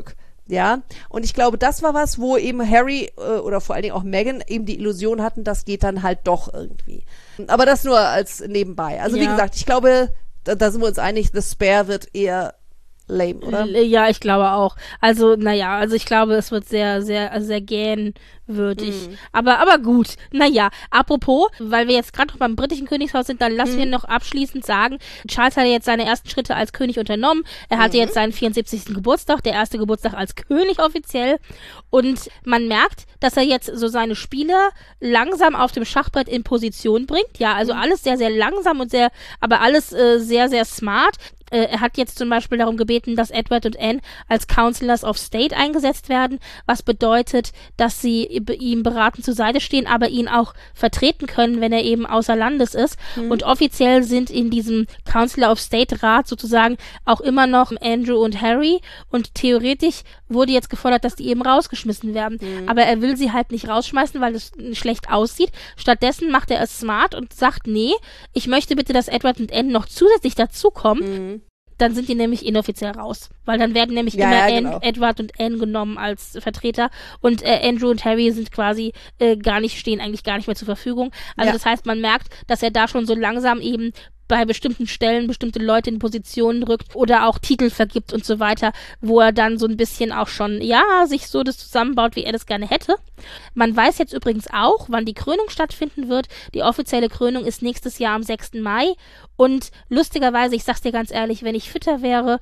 Ja, und ich glaube, das war was, wo eben Harry oder vor allen Dingen auch Meghan eben die Illusion hatten, das geht dann halt doch irgendwie. Aber das nur als nebenbei. Also wie gesagt, ich glaube, da sind wir uns einig, The Spare wird eher lame, oder? Ja, ich glaube auch. Also, also ich glaube, es wird sehr, sehr, sehr gähnwürdig. Aber gut. Apropos, weil wir jetzt gerade noch beim britischen Königshaus sind, dann lassen wir noch abschließend sagen, Charles hatte jetzt seine ersten Schritte als König unternommen. Er hatte jetzt seinen 74. Geburtstag, der erste Geburtstag als König offiziell. Und man merkt, dass er jetzt so seine Spieler langsam auf dem Schachbrett in Position bringt. Ja, also alles sehr, sehr langsam und aber alles sehr, sehr smart. Er hat jetzt zum Beispiel darum gebeten, dass Edward und Anne als Councillors of State eingesetzt werden, was bedeutet, dass sie ihm beratend zur Seite stehen, aber ihn auch vertreten können, wenn er eben außer Landes ist. Und offiziell sind in diesem Councillor of State Rat sozusagen auch immer noch Andrew und Harry und theoretisch wurde jetzt gefordert, dass die eben rausgeschmissen werden. Aber er will sie halt nicht rausschmeißen, weil es schlecht aussieht. Stattdessen macht er es smart und sagt, nee, ich möchte bitte, dass Edward und Anne noch zusätzlich dazukommen. Dann sind die nämlich inoffiziell raus. Weil dann werden nämlich immer Edward und Anne genommen als Vertreter und Andrew und Harry sind quasi stehen eigentlich gar nicht mehr zur Verfügung. Also das heißt, man merkt, dass er da schon so langsam eben bei bestimmten Stellen bestimmte Leute in Positionen rückt oder auch Titel vergibt und so weiter, wo er dann so ein bisschen auch schon, sich so das zusammenbaut, wie er das gerne hätte. Man weiß jetzt übrigens auch, wann die Krönung stattfinden wird. Die offizielle Krönung ist nächstes Jahr am 6. Mai und lustigerweise, ich sag's dir ganz ehrlich, wenn ich fitter wäre,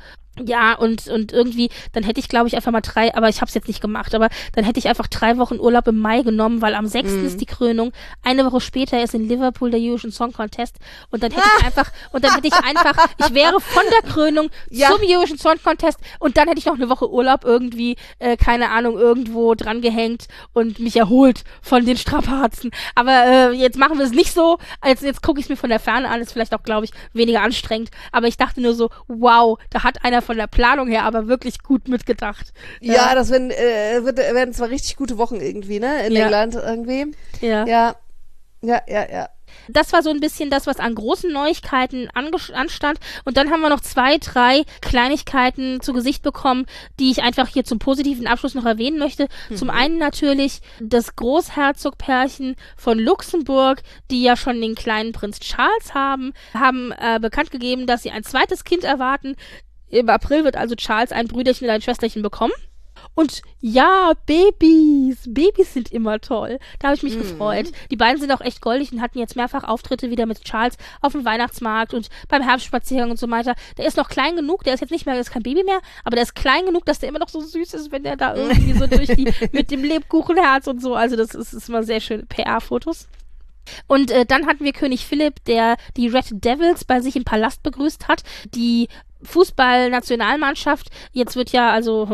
und irgendwie, dann hätte ich, glaube ich, einfach mal aber ich habe es jetzt nicht gemacht, aber dann hätte ich einfach 3 Wochen Urlaub im Mai genommen, weil am 6. ist die Krönung, eine Woche später ist in Liverpool der Eurovision Song Contest und dann hätte ich einfach, ich wäre von der Krönung zum Eurovision Song Contest und dann hätte ich noch eine Woche Urlaub irgendwie, keine Ahnung, irgendwo dran gehängt und mich erholt von den Strapazen. Aber jetzt machen wir es nicht so, jetzt gucke ich es mir von der Ferne an, ist vielleicht auch, glaube ich, weniger anstrengend, aber ich dachte nur so, wow, da hat einer von der Planung her aber wirklich gut mitgedacht. Ja, das werden zwar richtig gute Wochen irgendwie, ne? In England irgendwie. Ja. Das war so ein bisschen das, was an großen Neuigkeiten anstand. Und dann haben wir noch 2, 3 Kleinigkeiten zu Gesicht bekommen, die ich einfach hier zum positiven Abschluss noch erwähnen möchte. Zum einen natürlich das Großherzogpärchen von Luxemburg, die ja schon den kleinen Prinz Charles haben bekannt gegeben, dass sie ein zweites Kind erwarten. Im April wird also Charles ein Brüderchen und ein Schwesterchen bekommen. Und ja, Babys sind immer toll. Da habe ich mich gefreut. Die beiden sind auch echt goldig und hatten jetzt mehrfach Auftritte wieder mit Charles auf dem Weihnachtsmarkt und beim Herbstspaziergang und so weiter. Der ist noch klein genug, der ist jetzt nicht mehr, der ist kein Baby mehr, aber der ist klein genug, dass der immer noch so süß ist, wenn der da irgendwie so mit dem Lebkuchenherz und so. Also das ist immer sehr schöne PR-Fotos. Und dann hatten wir König Philipp, der die Red Devils bei sich im Palast begrüßt hat, die Fußball-Nationalmannschaft, jetzt wird ja also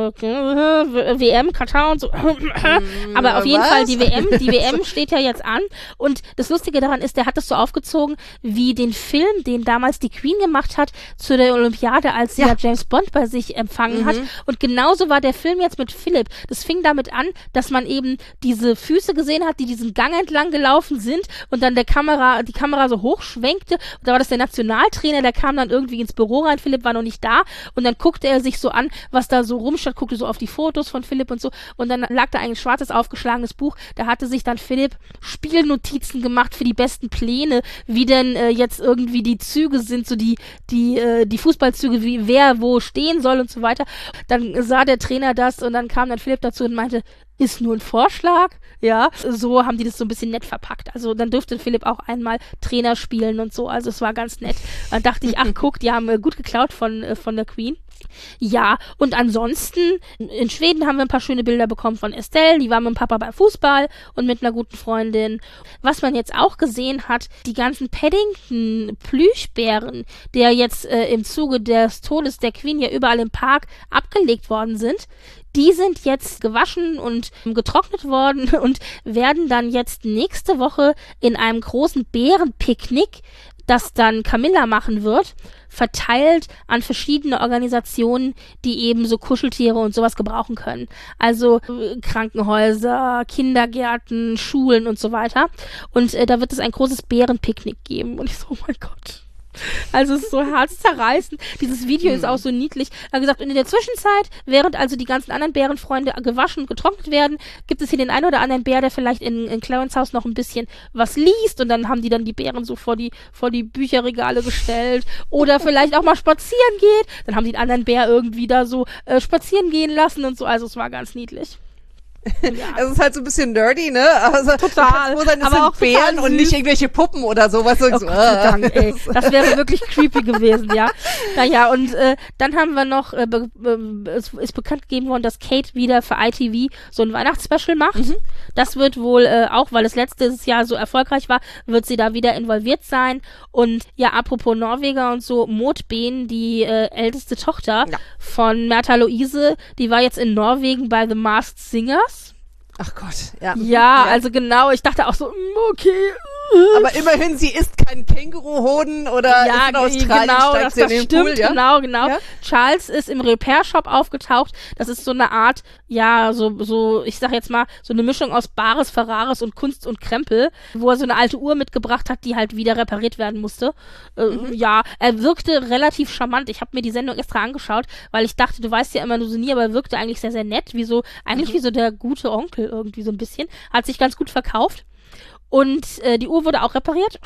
WM, Katar und so, aber auf jeden Fall die WM steht ja jetzt an und das Lustige daran ist, der hat das so aufgezogen wie den Film, den damals die Queen gemacht hat zu der Olympiade, als sie ja James Bond bei sich empfangen hat und genauso war der Film jetzt mit Philipp. Das fing damit an, dass man eben diese Füße gesehen hat, die diesen Gang entlang gelaufen sind und dann die Kamera so hochschwenkte und da war das der Nationaltrainer, der kam dann irgendwie ins Büro rein, Philipp war noch nicht da und dann guckte er sich so an, was da so rumstand, guckte so auf die Fotos von Philipp und so und dann lag da ein schwarzes aufgeschlagenes Buch, da hatte sich dann Philipp Spielnotizen gemacht für die besten Pläne, wie denn jetzt irgendwie die Züge sind, so die Fußballzüge, wie wer wo stehen soll und so weiter. Dann sah der Trainer das und dann kam dann Philipp dazu und meinte, ist nur ein Vorschlag, ja, so haben die das so ein bisschen nett verpackt. Also dann durfte Philipp auch einmal Trainer spielen und so, also es war ganz nett. Dann dachte ich, ach guck, die haben gut geklaut von der Queen. Ja, und ansonsten, in Schweden haben wir ein paar schöne Bilder bekommen von Estelle, die war mit dem Papa beim Fußball und mit einer guten Freundin. Was man jetzt auch gesehen hat, die ganzen Paddington-Plüschbären, der jetzt im Zuge des Todes der Queen ja überall im Park abgelegt worden sind, die sind jetzt gewaschen und getrocknet worden und werden dann jetzt nächste Woche in einem großen Bärenpicknick, das dann Camilla machen wird, verteilt an verschiedene Organisationen, die eben so Kuscheltiere und sowas gebrauchen können. Also Krankenhäuser, Kindergärten, Schulen und so weiter. Und da wird es ein großes Bärenpicknick geben. Und ich so, oh mein Gott. Also es ist so herzzerreißend. Dieses Video ist auch so niedlich. Er hat gesagt, und in der Zwischenzeit, während also die ganzen anderen Bärenfreunde gewaschen und getrocknet werden, gibt es hier den einen oder anderen Bär, der vielleicht in Clarence Haus noch ein bisschen was liest und dann haben die dann die Bären so vor die Bücherregale gestellt oder vielleicht auch mal spazieren geht. Dann haben die den anderen Bär irgendwie da so spazieren gehen lassen und so. Also es war ganz niedlich. Ja. Es ist halt so ein bisschen nerdy, ne? Also, total. Wo sein, das aber sind auch Bären und nicht irgendwelche Puppen oder sowas. Oh Gott sei Dank, ey. Das wäre wirklich creepy gewesen, ja. Naja, und dann haben wir noch, es ist bekannt gegeben worden, dass Kate wieder für ITV so ein Weihnachtsspecial macht. Das wird wohl auch, weil es letztes Jahr so erfolgreich war, wird sie da wieder involviert sein. Und ja, apropos Norweger und so, Maud Behn, die älteste Tochter von Märtha Louise, die war jetzt in Norwegen bei The Masked Singers. Ach Gott, ja. Ja, also genau, ich dachte auch so, okay. Aber immerhin, sie isst keinen Känguruhoden oder ist in Australien, genau, steigt sie in den stimmt, Pool, ja? Genau. Ja? Charles ist im Repair-Shop aufgetaucht. Das ist so eine Art, ja, so, ich sag jetzt mal, so eine Mischung aus Bares, Ferraris und Kunst und Krempel, wo er so eine alte Uhr mitgebracht hat, die halt wieder repariert werden musste. Ja, er wirkte relativ charmant. Ich habe mir die Sendung extra angeschaut, weil ich dachte, du weißt ja immer nur so nie, aber er wirkte eigentlich sehr, sehr nett, wie so der gute Onkel irgendwie so ein bisschen. Hat sich ganz gut verkauft. Und die Uhr wurde auch repariert.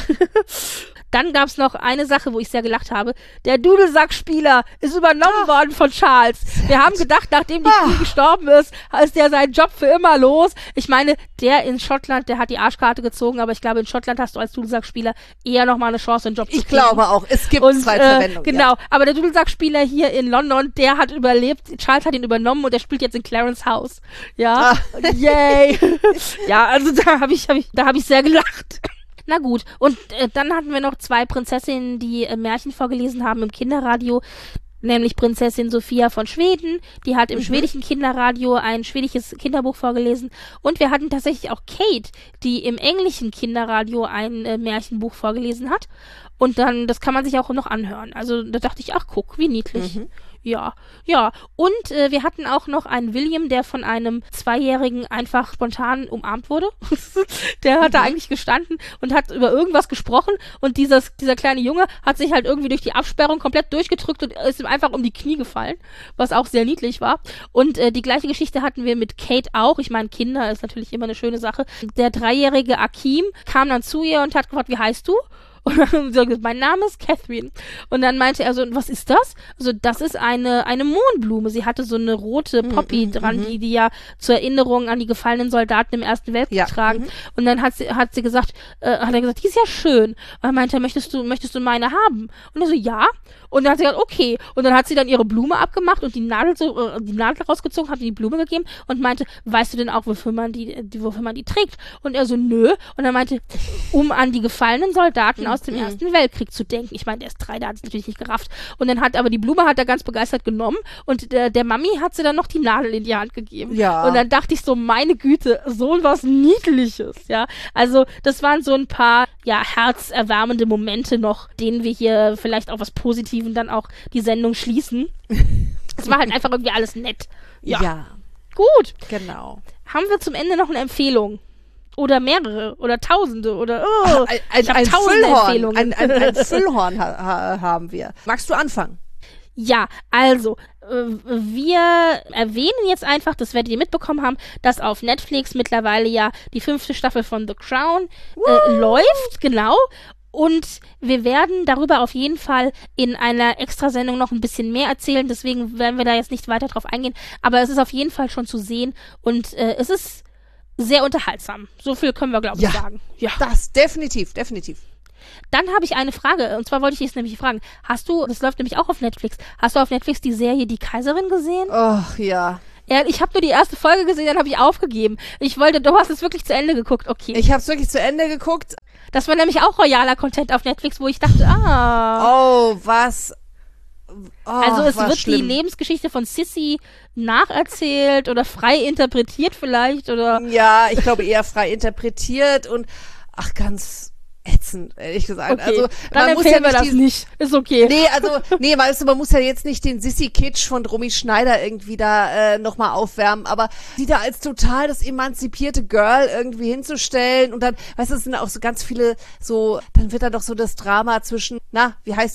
Dann gab es noch eine Sache, wo ich sehr gelacht habe. Der Dudelsackspieler ist übernommen worden von Charles. Wir haben gedacht, nachdem die Queen gestorben ist der seinen Job für immer los. Ich meine, der in Schottland, der hat die Arschkarte gezogen, aber ich glaube, in Schottland hast du als Dudelsackspieler eher nochmal eine Chance, einen Job zu kriegen. Ich glaube auch, es gibt Zweitverwendung. Genau, aber der Dudelsackspieler hier in London, der hat überlebt. Charles hat ihn übernommen und der spielt jetzt in Clarence House. Ja, yay. Ja, also da hab ich sehr gelacht. Na gut, und dann hatten wir noch 2 Prinzessinnen, die Märchen vorgelesen haben im Kinderradio, nämlich Prinzessin Sophia von Schweden, die hat im schwedischen Kinderradio ein schwedisches Kinderbuch vorgelesen und wir hatten tatsächlich auch Kate, die im englischen Kinderradio ein Märchenbuch vorgelesen hat und dann, das kann man sich auch noch anhören, also da dachte ich, ach guck, wie niedlich. Ja. Und wir hatten auch noch einen William, der von einem 2-Jährigen einfach spontan umarmt wurde. Der hat da eigentlich gestanden und hat über irgendwas gesprochen und dieser kleine Junge hat sich halt irgendwie durch die Absperrung komplett durchgedrückt und ist ihm einfach um die Knie gefallen, was auch sehr niedlich war. Und die gleiche Geschichte hatten wir mit Kate auch. Ich meine, Kinder ist natürlich immer eine schöne Sache. Der 3-jährige Akim kam dann zu ihr und hat gefragt, wie heißt du? Und dann haben sie gesagt, mein Name ist Catherine. Und dann meinte er so, was ist das? Also das ist eine Mohnblume. Sie hatte so eine rote Poppy dran, die ja zur Erinnerung an die gefallenen Soldaten im Ersten Weltkrieg tragen. Und dann hat er gesagt, die ist ja schön. Und dann meinte er, möchtest du meine haben? Und er so, ja. Und dann hat sie gesagt, okay. Und dann hat sie dann ihre Blume abgemacht und die Nadel rausgezogen, hat die Blume gegeben und meinte, weißt du denn auch, wofür man die trägt? Und er so, nö. Und er meinte, um an die gefallenen Soldaten aus dem Ersten Weltkrieg zu denken. Ich meine, der ist 3, der hat es natürlich nicht gerafft. Und dann aber die Blume hat er ganz begeistert genommen und der Mami hat sie dann noch die Nadel in die Hand gegeben. Ja. Und dann dachte ich so, meine Güte, so was Niedliches, ja. Also, das waren so ein paar, ja, herzerwärmende Momente noch, denen wir hier vielleicht auch was Positives dann auch die Sendung schließen. Es war halt einfach irgendwie alles nett. Ja. Gut. Genau. Haben wir zum Ende noch eine Empfehlung? Oder mehrere oder Tausende oder ein Füllhorn. Ein Füllhorn haben wir. Magst du anfangen? Ja, also wir erwähnen jetzt einfach, das werdet ihr mitbekommen haben, dass auf Netflix mittlerweile ja die 5. Staffel von The Crown läuft, genau. Und wir werden darüber auf jeden Fall in einer Extrasendung noch ein bisschen mehr erzählen, deswegen werden wir da jetzt nicht weiter drauf eingehen, aber es ist auf jeden Fall schon zu sehen und es ist sehr unterhaltsam. So viel können wir, glaube ich, sagen. Ja, das definitiv. Dann habe ich eine Frage, und zwar wollte ich dich nämlich fragen, das läuft nämlich auch auf Netflix, hast du auf Netflix die Serie Die Kaiserin gesehen? Och, ja. Ja, ich habe nur die erste Folge gesehen, dann habe ich aufgegeben. Du hast es wirklich zu Ende geguckt, okay. Ich habe es wirklich zu Ende geguckt. Das war nämlich auch royaler Content auf Netflix, wo ich dachte, Oh, was... also es wird schlimm. Die Lebensgeschichte von Sissy nacherzählt oder frei interpretiert vielleicht, oder? Ja, ich glaube eher frei interpretiert und ganz ätzend, ehrlich gesagt. Okay, Also, dann man muss ja empfehlen wir das nicht. Ist okay. Nee, weißt du, man muss ja jetzt nicht den Sissy-Kitsch von Romy Schneider irgendwie da nochmal aufwärmen, aber die da als total das emanzipierte Girl irgendwie hinzustellen und dann, weißt du, es sind auch so ganz viele so, dann wird da doch so das Drama zwischen, wie heißt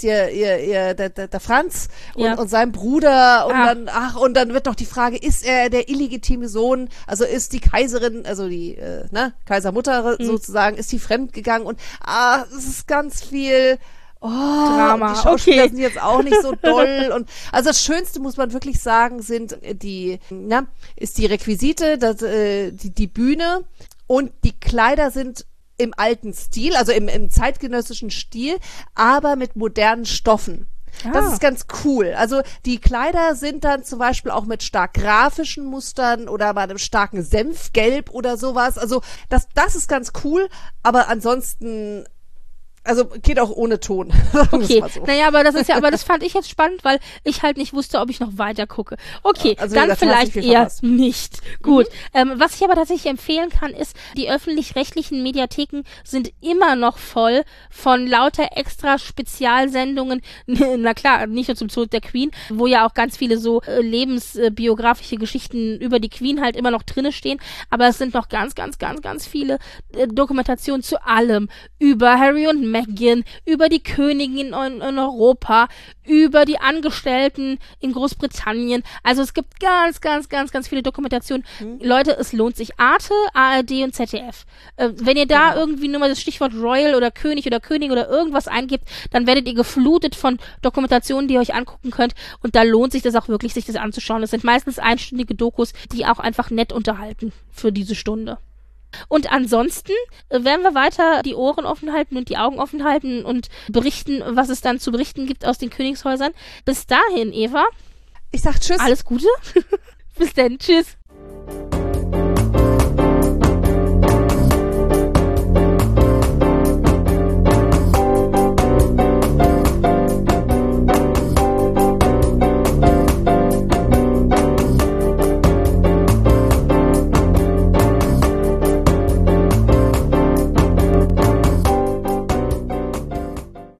der Franz und seinem Bruder und und dann wird doch die Frage, ist er der illegitime Sohn, also ist die Kaiserin, also die Kaisermutter sozusagen, ist die fremdgegangen und es ist ganz viel Drama. Die Schauspieler sind jetzt auch nicht so doll und also das Schönste muss man wirklich sagen ist die Requisite, die Bühne und die Kleider sind im alten Stil, also im zeitgenössischen Stil, aber mit modernen Stoffen. Das ist ganz cool. Also die Kleider sind dann zum Beispiel auch mit stark grafischen Mustern oder bei einem starken Senfgelb oder sowas. Also das ist ganz cool, aber ansonsten also geht auch ohne Ton. Okay, so. Naja, aber das fand ich jetzt spannend, weil ich halt nicht wusste, ob ich noch weiter gucke. Okay, also dann vielleicht eher nicht. Gut. Was ich aber tatsächlich empfehlen kann, ist, die öffentlich-rechtlichen Mediatheken sind immer noch voll von lauter extra Spezialsendungen, na klar, nicht nur zum Tod der Queen, wo ja auch ganz viele so lebensbiografische Geschichten über die Queen halt immer noch drinne stehen, aber es sind noch ganz, ganz, ganz, ganz viele Dokumentationen zu allem, über Harry und Meghan, über die Königin in Europa, über die Angestellten in Großbritannien. Also es gibt ganz, ganz, ganz, ganz viele Dokumentationen. Leute, es lohnt sich. Arte, ARD und ZDF. Wenn ihr da irgendwie nur mal das Stichwort Royal oder König oder Königin oder irgendwas eingibt, dann werdet ihr geflutet von Dokumentationen, die ihr euch angucken könnt. Und da lohnt sich das auch wirklich, sich das anzuschauen. Das sind meistens einstündige Dokus, die auch einfach nett unterhalten für diese Stunde. Und ansonsten werden wir weiter die Ohren offen halten und die Augen offen halten und berichten, was es dann zu berichten gibt aus den Königshäusern. Bis dahin, Eva. Ich sag Tschüss. Alles Gute. Bis dann. Tschüss.